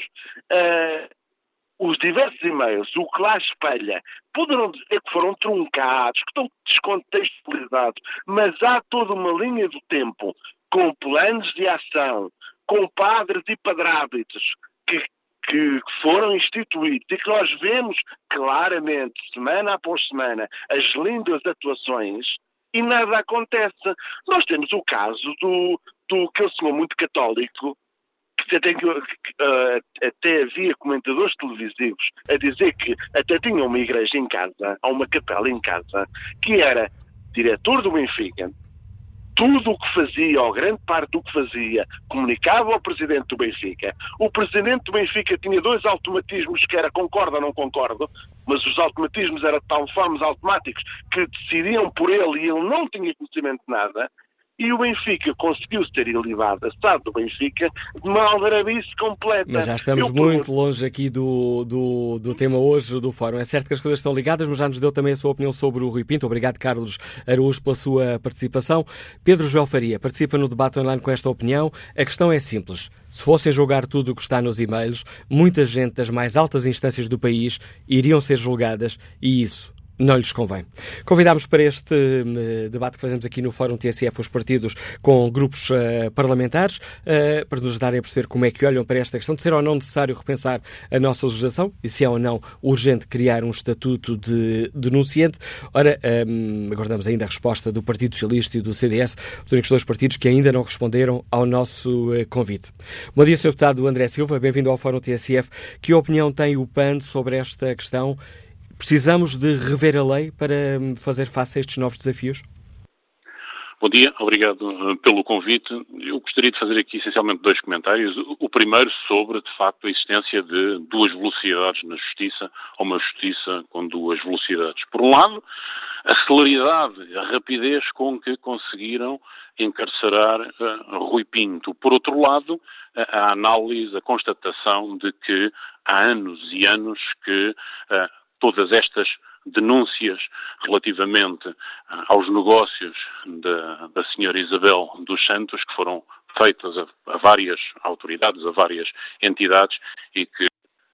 Os diversos e-mails, o que lá espelha, poderão dizer que foram truncados, que estão descontextualizados, mas há toda uma linha do tempo, com planos de ação, com padres e padrábitos que foram instituídos e que nós vemos claramente, semana após semana, as lindas atuações e nada acontece. Nós temos o caso do aquele senhor muito católico, que até havia comentadores televisivos a dizer que até tinha uma igreja em casa, ou uma capela em casa, que era diretor do Benfica, tudo o que fazia, ou grande parte do que fazia, comunicava ao presidente do Benfica. O presidente do Benfica tinha 2 automatismos que era concordo ou não concordo, mas os automatismos eram de tal forma automáticos que decidiam por ele e ele não tinha conhecimento de nada. e o Benfica conseguiu-se ter elevado a SAD do Benfica de uma aldrabice completa. Mas já estamos muito longe aqui do tema hoje do Fórum. É certo que as coisas estão ligadas, mas já nos deu também a sua opinião sobre o Rui Pinto. Obrigado, Carlos Araújo, pela sua participação. Pedro João Faria participa no debate online com esta opinião. A questão é simples. Se fossem julgar tudo o que está nos e-mails, muita gente das mais altas instâncias do país iriam ser julgadas e isso não lhes convém. Convidámos para este debate que fazemos aqui no Fórum TSF os partidos com grupos parlamentares para nos darem a perceber como é que olham para esta questão de ser ou não necessário repensar a nossa legislação e se é ou não urgente criar um estatuto de denunciante. Ora, aguardamos ainda a resposta do Partido Socialista e do CDS, os únicos dois partidos que ainda não responderam ao nosso convite. Bom dia, Sr. Deputado André Silva, bem-vindo ao Fórum TSF. Que opinião tem o PAN sobre esta questão? Precisamos de rever a lei para fazer face a estes novos desafios? Bom dia, obrigado pelo convite. Eu gostaria de fazer aqui essencialmente dois comentários. O primeiro sobre, de facto, a existência de duas velocidades na justiça, ou uma justiça com duas velocidades. Por um lado, a celeridade, a rapidez com que conseguiram encarcerar Rui Pinto. Por outro lado, a análise, a constatação de que há anos e anos que todas estas denúncias relativamente aos negócios da senhora Isabel dos Santos, que foram feitas a várias autoridades, a várias entidades, e que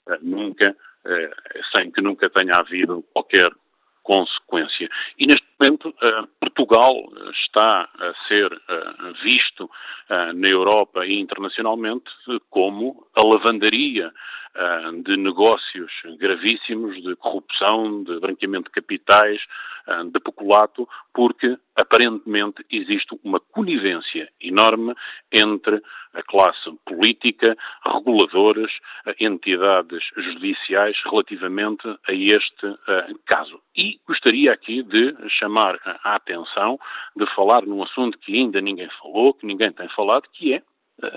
sem que nunca tenha havido qualquer consequência. E neste momento Portugal está a ser visto na Europa e internacionalmente como a lavandaria de negócios gravíssimos, de corrupção, de branqueamento de capitais, de peculato, porque aparentemente existe uma conivência enorme entre a classe política, reguladores, entidades judiciais relativamente a este caso. E gostaria aqui de chamar a atenção, de falar num assunto que ainda ninguém falou, que ninguém tem falado, que é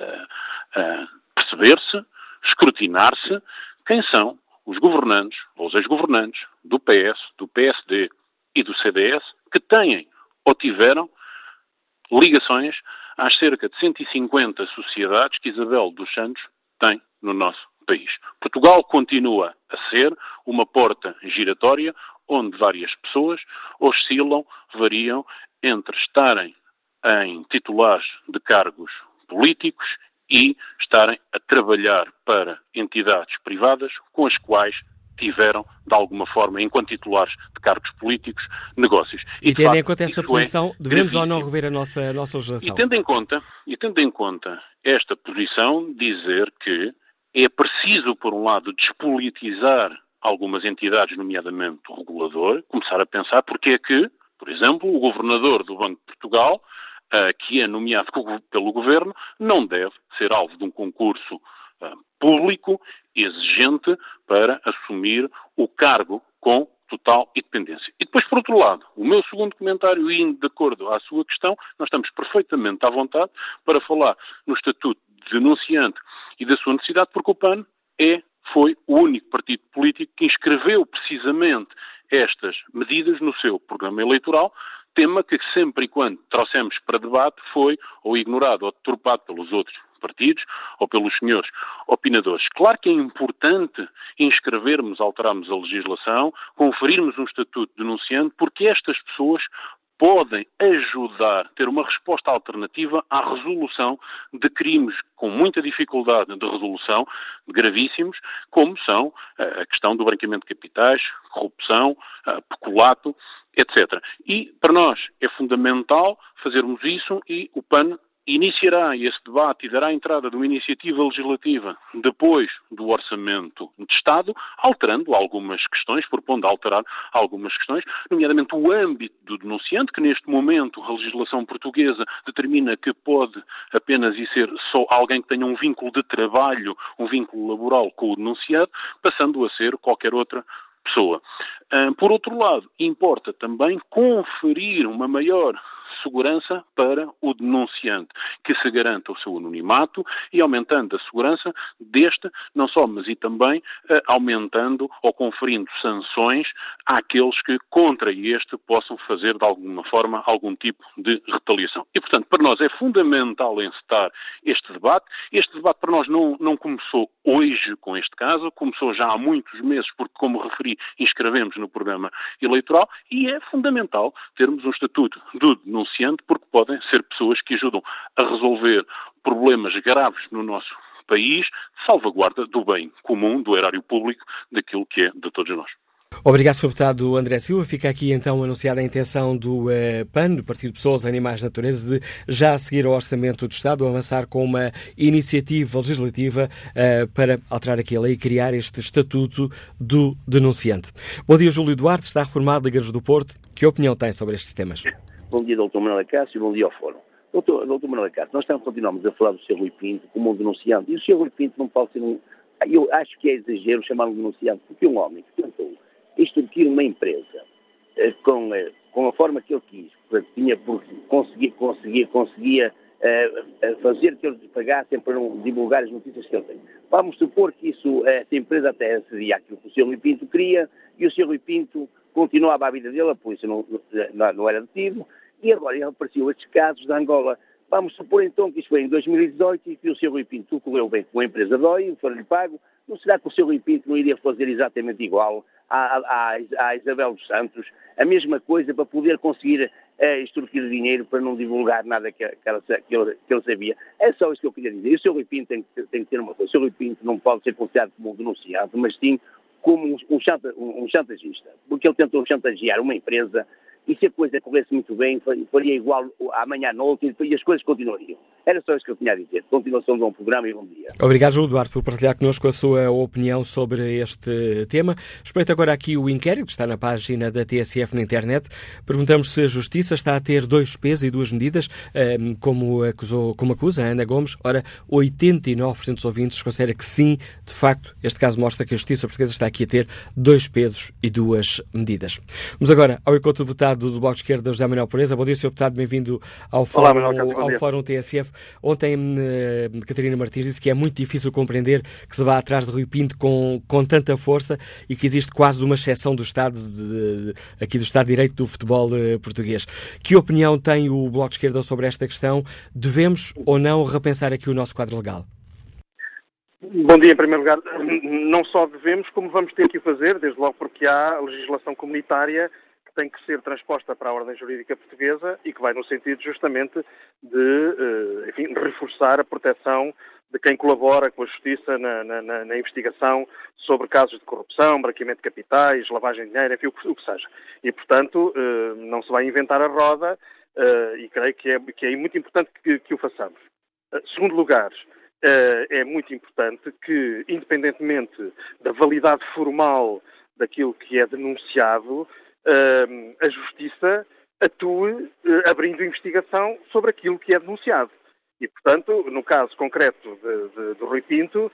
perceber-se, escrutinar-se quem são os governantes ou os ex-governantes do PS, do PSD e do CDS que têm ou tiveram ligações às cerca de 150 sociedades que Isabel dos Santos tem no nosso país. Portugal continua a ser uma porta giratória onde várias pessoas oscilam, variam entre estarem em titulares de cargos políticos e estarem a trabalhar para entidades privadas com as quais tiveram, de alguma forma, enquanto titulares de cargos políticos, negócios. E tendo em conta essa posição, devemos ou não rever a nossa legislação? E tendo em conta esta posição, dizer que é preciso, por um lado, despolitizar algumas entidades, nomeadamente o regulador, começar a pensar porque é que, por exemplo, o governador do Banco de Portugal, que é nomeado pelo Governo, não deve ser alvo de um concurso público exigente para assumir o cargo com total independência. E depois, por outro lado, o meu segundo comentário, indo de acordo à sua questão, nós estamos perfeitamente à vontade para falar no Estatuto de Denunciante e da sua necessidade, porque o PAN foi o único partido político que inscreveu precisamente estas medidas no seu programa eleitoral, tema que sempre e quando trouxemos para debate foi ou ignorado ou deturpado pelos outros partidos ou pelos senhores opinadores. Claro que é importante inscrevermos, alterarmos a legislação, conferirmos um estatuto de denunciante, porque estas pessoas podem ajudar a ter uma resposta alternativa à resolução de crimes com muita dificuldade de resolução, gravíssimos, como são a questão do branqueamento de capitais, corrupção, peculato, etc. E para nós é fundamental fazermos isso e o PAN iniciará esse debate e dará entrada de uma iniciativa legislativa depois do Orçamento de Estado, alterando algumas questões, propondo alterar algumas questões, nomeadamente o âmbito do denunciante, que neste momento a legislação portuguesa determina que pode apenas ser só alguém que tenha um vínculo de trabalho, um vínculo laboral com o denunciado, passando a ser qualquer outra pessoa. Por outro lado, importa também conferir uma maior segurança para o denunciante, que se garanta o seu anonimato e aumentando a segurança deste, não só, mas e também aumentando ou conferindo sanções àqueles que contra este possam fazer de alguma forma algum tipo de retaliação. E, portanto, para nós é fundamental encetar este debate. Este debate para nós não começou hoje com este caso, começou já há muitos meses, porque, como referi, inscrevemos no programa eleitoral e é fundamental termos um estatuto do denunciante, porque podem ser pessoas que ajudam a resolver problemas graves no nosso país, salvaguarda do bem comum, do erário público, daquilo que é de todos nós. Obrigado, Sr. Deputado André Silva. Fica aqui então anunciada a intenção do PAN, do Partido Pessoas, Animais, Natureza, de já a seguir ao Orçamento do Estado, avançar com uma iniciativa legislativa para alterar aqui a lei e criar este Estatuto do Denunciante. Bom dia, Júlio Duarte, está reformado, Liga-nos do Porto. Que opinião tem sobre estes temas? Bom dia, Dr. Manuel Acácio, e bom dia ao Fórum. Dr. Manuel Acácio, nós continuamos a falar do Sr. Rui Pinto como um denunciante, e o Sr. Rui Pinto não pode ser eu acho que é exagero chamá-lo de denunciante, porque um homem que tentou extorquir uma empresa com a forma que ele quis, porque conseguia fazer que eles pagassem para não divulgar as notícias que ele tem. Vamos supor que essa empresa até acedia àquilo que o Sr. Rui Pinto queria, e o Sr. Rui Pinto continuava a vida dele, a polícia não era detido, e agora apareciam estes casos da Angola. Vamos supor então que isto foi em 2018 e que o Sr. Rui Pinto correu bem com a empresa DOI, foi-lhe pago. Não será que o Sr. Rui Pinto não iria fazer exatamente igual à Isabel dos Santos, a mesma coisa para poder conseguir extorquir dinheiro para não divulgar nada que ele sabia? É só isso que eu queria dizer. E o Sr. Rui Pinto tem que ter uma coisa. O Sr. Rui Pinto não pode ser considerado como um denunciado, mas sim como um chantagista, porque ele tentou chantagear uma empresa. E se a coisa corresse muito bem, faria igual amanhã à noite e as coisas continuariam. Era só isso que eu tinha a dizer. Continuação de um programa e bom dia. Obrigado, Júlio Duarte, por partilhar connosco a sua opinião sobre este tema. Respeito agora aqui o inquérito, que está na página da TSF na internet. Perguntamos se a Justiça está a ter dois pesos e duas medidas, como acusa a Ana Gomes. Ora, 89% dos ouvintes considera que sim. De facto, este caso mostra que a Justiça portuguesa está aqui a ter dois pesos e duas medidas. Vamos agora ao encontro do deputado do Bloco de Esquerda, José Manuel Pureza. Bom dia, Sr. Deputado, bem-vindo ao Fórum TSF. Ontem, Catarina Martins disse que é muito difícil compreender que se vá atrás de Rui Pinto com tanta força e que existe quase uma exceção do Estado, aqui do Estado de Direito do futebol português. Que opinião tem o Bloco de Esquerda sobre esta questão? Devemos ou não repensar aqui o nosso quadro legal? Bom dia, em primeiro lugar. Não só devemos, como vamos ter que o fazer, desde logo porque há legislação comunitária tem que ser transposta para a ordem jurídica portuguesa e que vai no sentido justamente de reforçar a proteção de quem colabora com a Justiça na investigação sobre casos de corrupção, branqueamento de capitais, lavagem de dinheiro, enfim, o que seja. E, portanto, não se vai inventar a roda e creio que é muito importante que o façamos. Segundo lugar, é muito importante que, independentemente da validade formal daquilo que é denunciado, a Justiça atue abrindo investigação sobre aquilo que é denunciado. E, portanto, no caso concreto de Rui Pinto,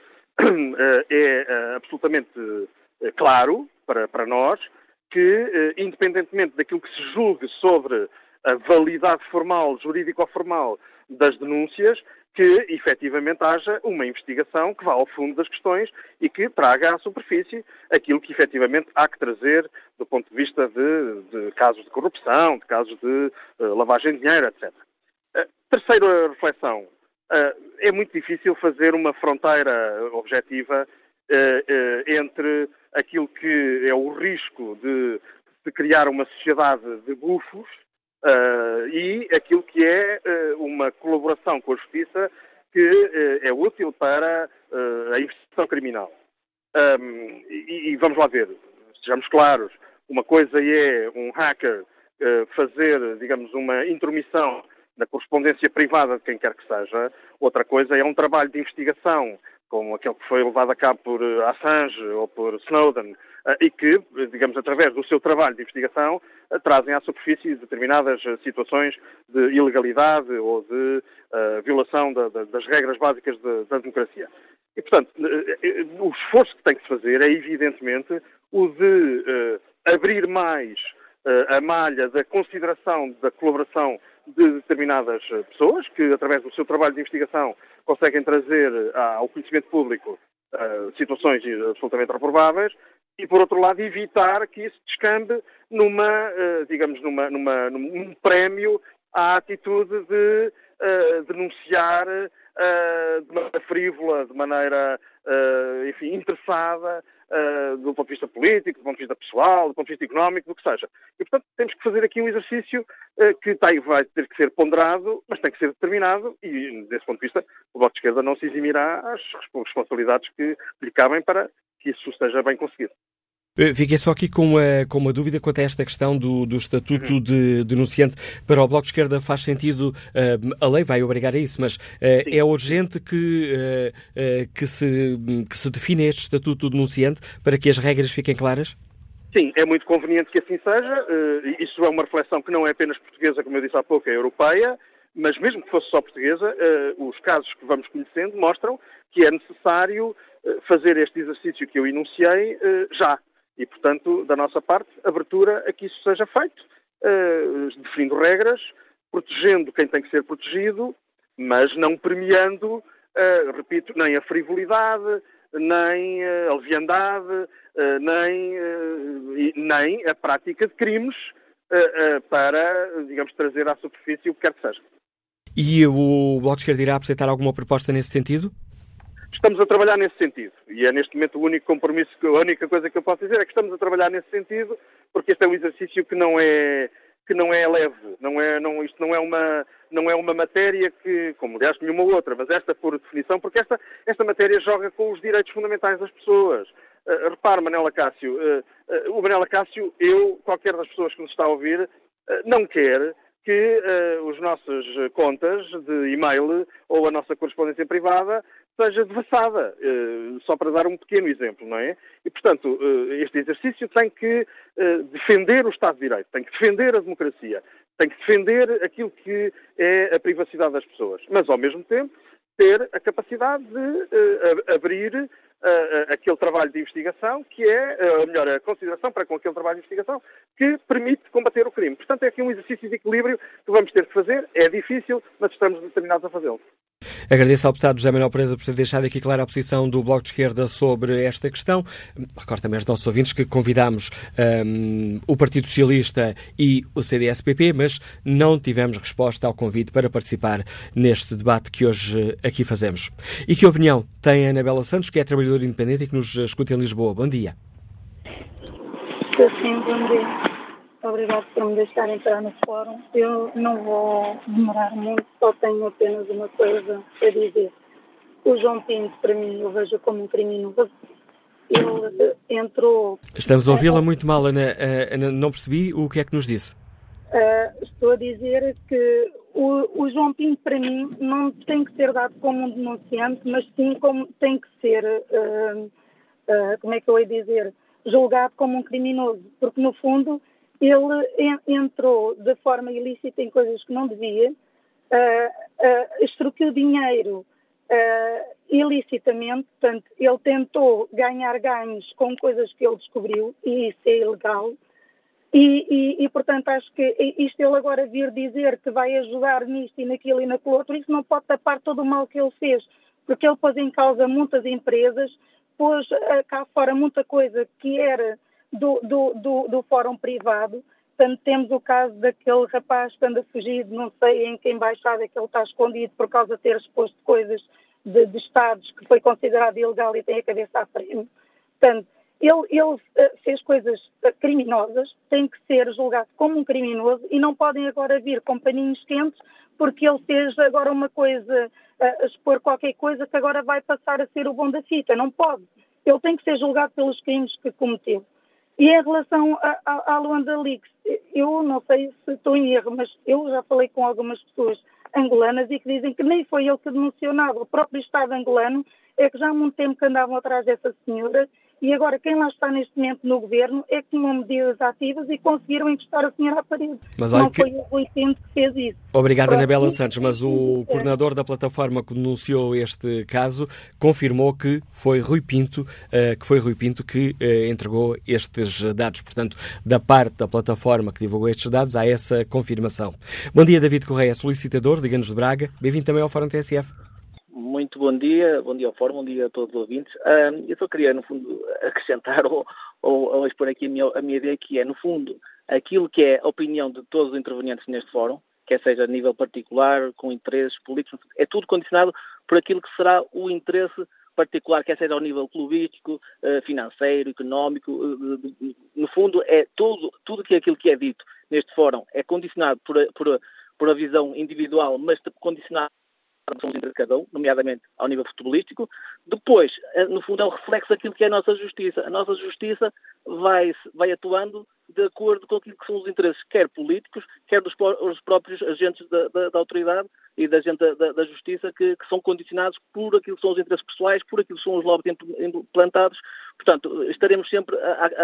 é absolutamente claro para nós que, independentemente daquilo que se julgue sobre a validade formal, jurídico-formal das denúncias, que efetivamente haja uma investigação que vá ao fundo das questões e que traga à superfície aquilo que efetivamente há que trazer do ponto de vista de casos de corrupção, de casos de lavagem de dinheiro, etc. Terceira reflexão. É muito difícil fazer uma fronteira objetiva entre aquilo que é o risco de criar uma sociedade de bufos e aquilo que é uma colaboração com a Justiça que é útil para a investigação criminal. E vamos lá ver, sejamos claros, uma coisa é um hacker fazer, digamos, uma intromissão na correspondência privada de quem quer que seja, outra coisa é um trabalho de investigação, como aquele que foi levado a cabo por Assange ou por Snowden, e que, digamos, através do seu trabalho de investigação, trazem à superfície determinadas situações de ilegalidade ou de violação das regras básicas da democracia. E, portanto, o esforço que tem que se fazer é, evidentemente, o de abrir mais a malha da consideração da colaboração de determinadas pessoas que, através do seu trabalho de investigação, conseguem trazer ao conhecimento público situações absolutamente reprováveis e, por outro lado, evitar que isso descambe num prémio à atitude de denunciar de maneira frívola, de maneira, interessada, do ponto de vista político, do ponto de vista pessoal, do ponto de vista económico, do que seja. E, portanto, temos que fazer aqui um exercício que vai ter que ser ponderado, mas tem que ser determinado e, desse ponto de vista, o Bloco de Esquerda não se eximirá às responsabilidades que lhe cabem para que isso esteja bem conseguido. Fiquei só aqui com uma dúvida quanto a esta questão do estatuto de denunciante. Para o Bloco de Esquerda faz sentido, a lei vai obrigar a isso, mas é urgente que se defina este estatuto de denunciante para que as regras fiquem claras? Sim, é muito conveniente que assim seja. Isso é uma reflexão que não é apenas portuguesa, como eu disse há pouco, é europeia, mas mesmo que fosse só portuguesa, os casos que vamos conhecendo mostram que é necessário fazer este exercício que eu enunciei já. E, portanto, da nossa parte, abertura a que isso seja feito, definindo regras, protegendo quem tem que ser protegido, mas não premiando, repito, nem a frivolidade, nem a leviandade, nem a prática de crimes para, digamos, trazer à superfície o que quer que seja. E o Bloco de Esquerda irá apresentar alguma proposta nesse sentido? Estamos a trabalhar nesse sentido e é neste momento o único compromisso, a única coisa que eu posso dizer é que estamos a trabalhar nesse sentido porque este é um exercício que não é leve, isto não é uma matéria que, como aliás nenhuma outra, mas esta por definição, porque esta matéria joga com os direitos fundamentais das pessoas. Repare, Manela Cássio, o Manela Cássio, qualquer das pessoas que nos está a ouvir, não quer que as nossas contas de e-mail ou a nossa correspondência privada seja devassada, só para dar um pequeno exemplo, não é? E, portanto, este exercício tem que defender o Estado de Direito, tem que defender a democracia, tem que defender aquilo que é a privacidade das pessoas, mas, ao mesmo tempo, ter a capacidade de abrir aquele trabalho de investigação que é, ou melhor, a consideração para com aquele trabalho de investigação que permite combater o crime. Portanto, é aqui um exercício de equilíbrio que vamos ter que fazer. É difícil, mas estamos determinados a fazê-lo. Agradeço ao deputado José Manuel Pereza por ter deixado aqui clara a posição do Bloco de Esquerda sobre esta questão. Recordo também aos nossos ouvintes que convidámos o Partido Socialista e o CDS-PP, mas não tivemos resposta ao convite para participar neste debate que hoje aqui fazemos. E que opinião tem a Anabela Santos, que é trabalhadora independente e que nos escuta em Lisboa? Bom dia. Sim, bom dia. Obrigado por me deixar entrar no fórum. Eu não vou demorar muito, só tenho apenas uma coisa a dizer. O João Pinto, para mim, eu vejo como um criminoso. Ele entrou... Estamos a ouvi-la muito mal, Ana. Não percebi o que é que nos disse. Estou a dizer que o João Pinto, para mim, não tem que ser dado como um denunciante, mas sim como tem que ser, como é que eu ia dizer, julgado como um criminoso. Porque, no fundo, ele entrou de forma ilícita em coisas que não devia, extorquiu dinheiro ilicitamente, portanto, ele tentou ganhar ganhos com coisas que ele descobriu, e isso é ilegal. E, portanto, acho que isto ele agora vir dizer que vai ajudar nisto e naquilo e naquilo outro, isso não pode tapar todo o mal que ele fez, porque ele pôs em causa muitas empresas, pôs cá fora muita coisa que era do fórum privado. Portanto, temos o caso daquele rapaz que anda fugido, não sei em que embaixada que ele está escondido por causa de ter exposto coisas de Estados que foi considerado ilegal e tem a cabeça à frente. Portanto, ele fez coisas criminosas, tem que ser julgado como um criminoso e não podem agora vir com paninhos quentes porque ele fez agora uma coisa, expor qualquer coisa que agora vai passar a ser o bom da fita. Não pode. Ele tem que ser julgado pelos crimes que cometeu. E em relação à Luanda Leaks, eu não sei se estou em erro, mas eu já falei com algumas pessoas angolanas e que dizem que nem foi ele que denunciou nada. O próprio Estado angolano é que já há muito tempo que andavam atrás dessa senhora e agora quem lá está neste momento no governo é que tomou medidas ativas e conseguiram encostar a senhora à parede. Mas não foi o Rui Pinto que fez isso. Obrigado, Anabela Santos, mas o coordenador da plataforma que denunciou este caso confirmou que foi Rui Pinto que entregou estes dados. Portanto, da parte da plataforma que divulgou estes dados, há essa confirmação. Bom dia, David Correia, solicitador, Liga-nos de Braga. Bem-vindo também ao Fórum TSF. Muito bom dia ao Fórum, bom dia a todos os ouvintes. Eu só queria, no fundo, acrescentar ou expor aqui a minha ideia, que é, no fundo, aquilo que é a opinião de todos os intervenientes neste Fórum, quer seja a nível particular, com interesses políticos, é tudo condicionado por aquilo que será o interesse particular, quer seja ao nível clubístico, financeiro, económico. No fundo, é tudo que aquilo que é dito neste Fórum é condicionado por a visão individual, mas condicionado de cada um, nomeadamente ao nível futebolístico. Depois, no fundo, é o reflexo daquilo que é a nossa justiça. A nossa justiça vai atuando de acordo com aquilo que são os interesses, quer políticos, quer dos próprios agentes da autoridade e da gente da justiça, que são condicionados por aquilo que são os interesses pessoais, por aquilo que são os lobbies implantados. Portanto, estaremos sempre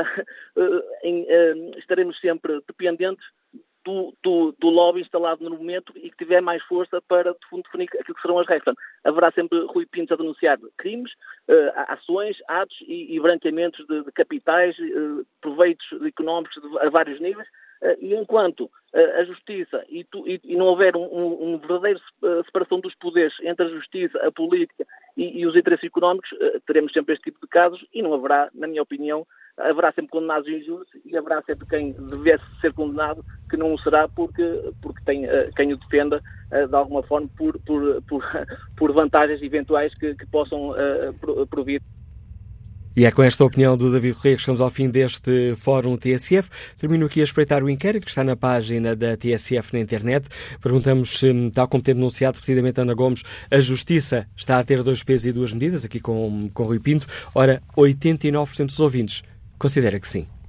dependentes do lobby instalado no momento e que tiver mais força para, de fundo, definir aquilo que serão as regras. Portanto, haverá sempre Rui Pinto a denunciar crimes, ações, atos e branqueamentos de capitais, proveitos económicos a vários níveis, e enquanto a justiça e não houver uma verdadeira separação dos poderes entre a justiça, a política e os interesses económicos, teremos sempre este tipo de casos e não haverá, na minha opinião, haverá sempre condenados injustos e haverá sempre quem devesse ser condenado que não o será porque tem quem o defenda de alguma forma por vantagens eventuais que possam provir. E é com esta opinião do David Correia que chegamos ao fim deste Fórum TSF. Termino aqui a espreitar o inquérito que está na página da TSF na internet. Perguntamos se, tal como tem denunciado precisamente Ana Gomes, a Justiça está a ter 2 pesos e 2 medidas, aqui com Rui Pinto. Ora, 89% dos ouvintes considera que sim.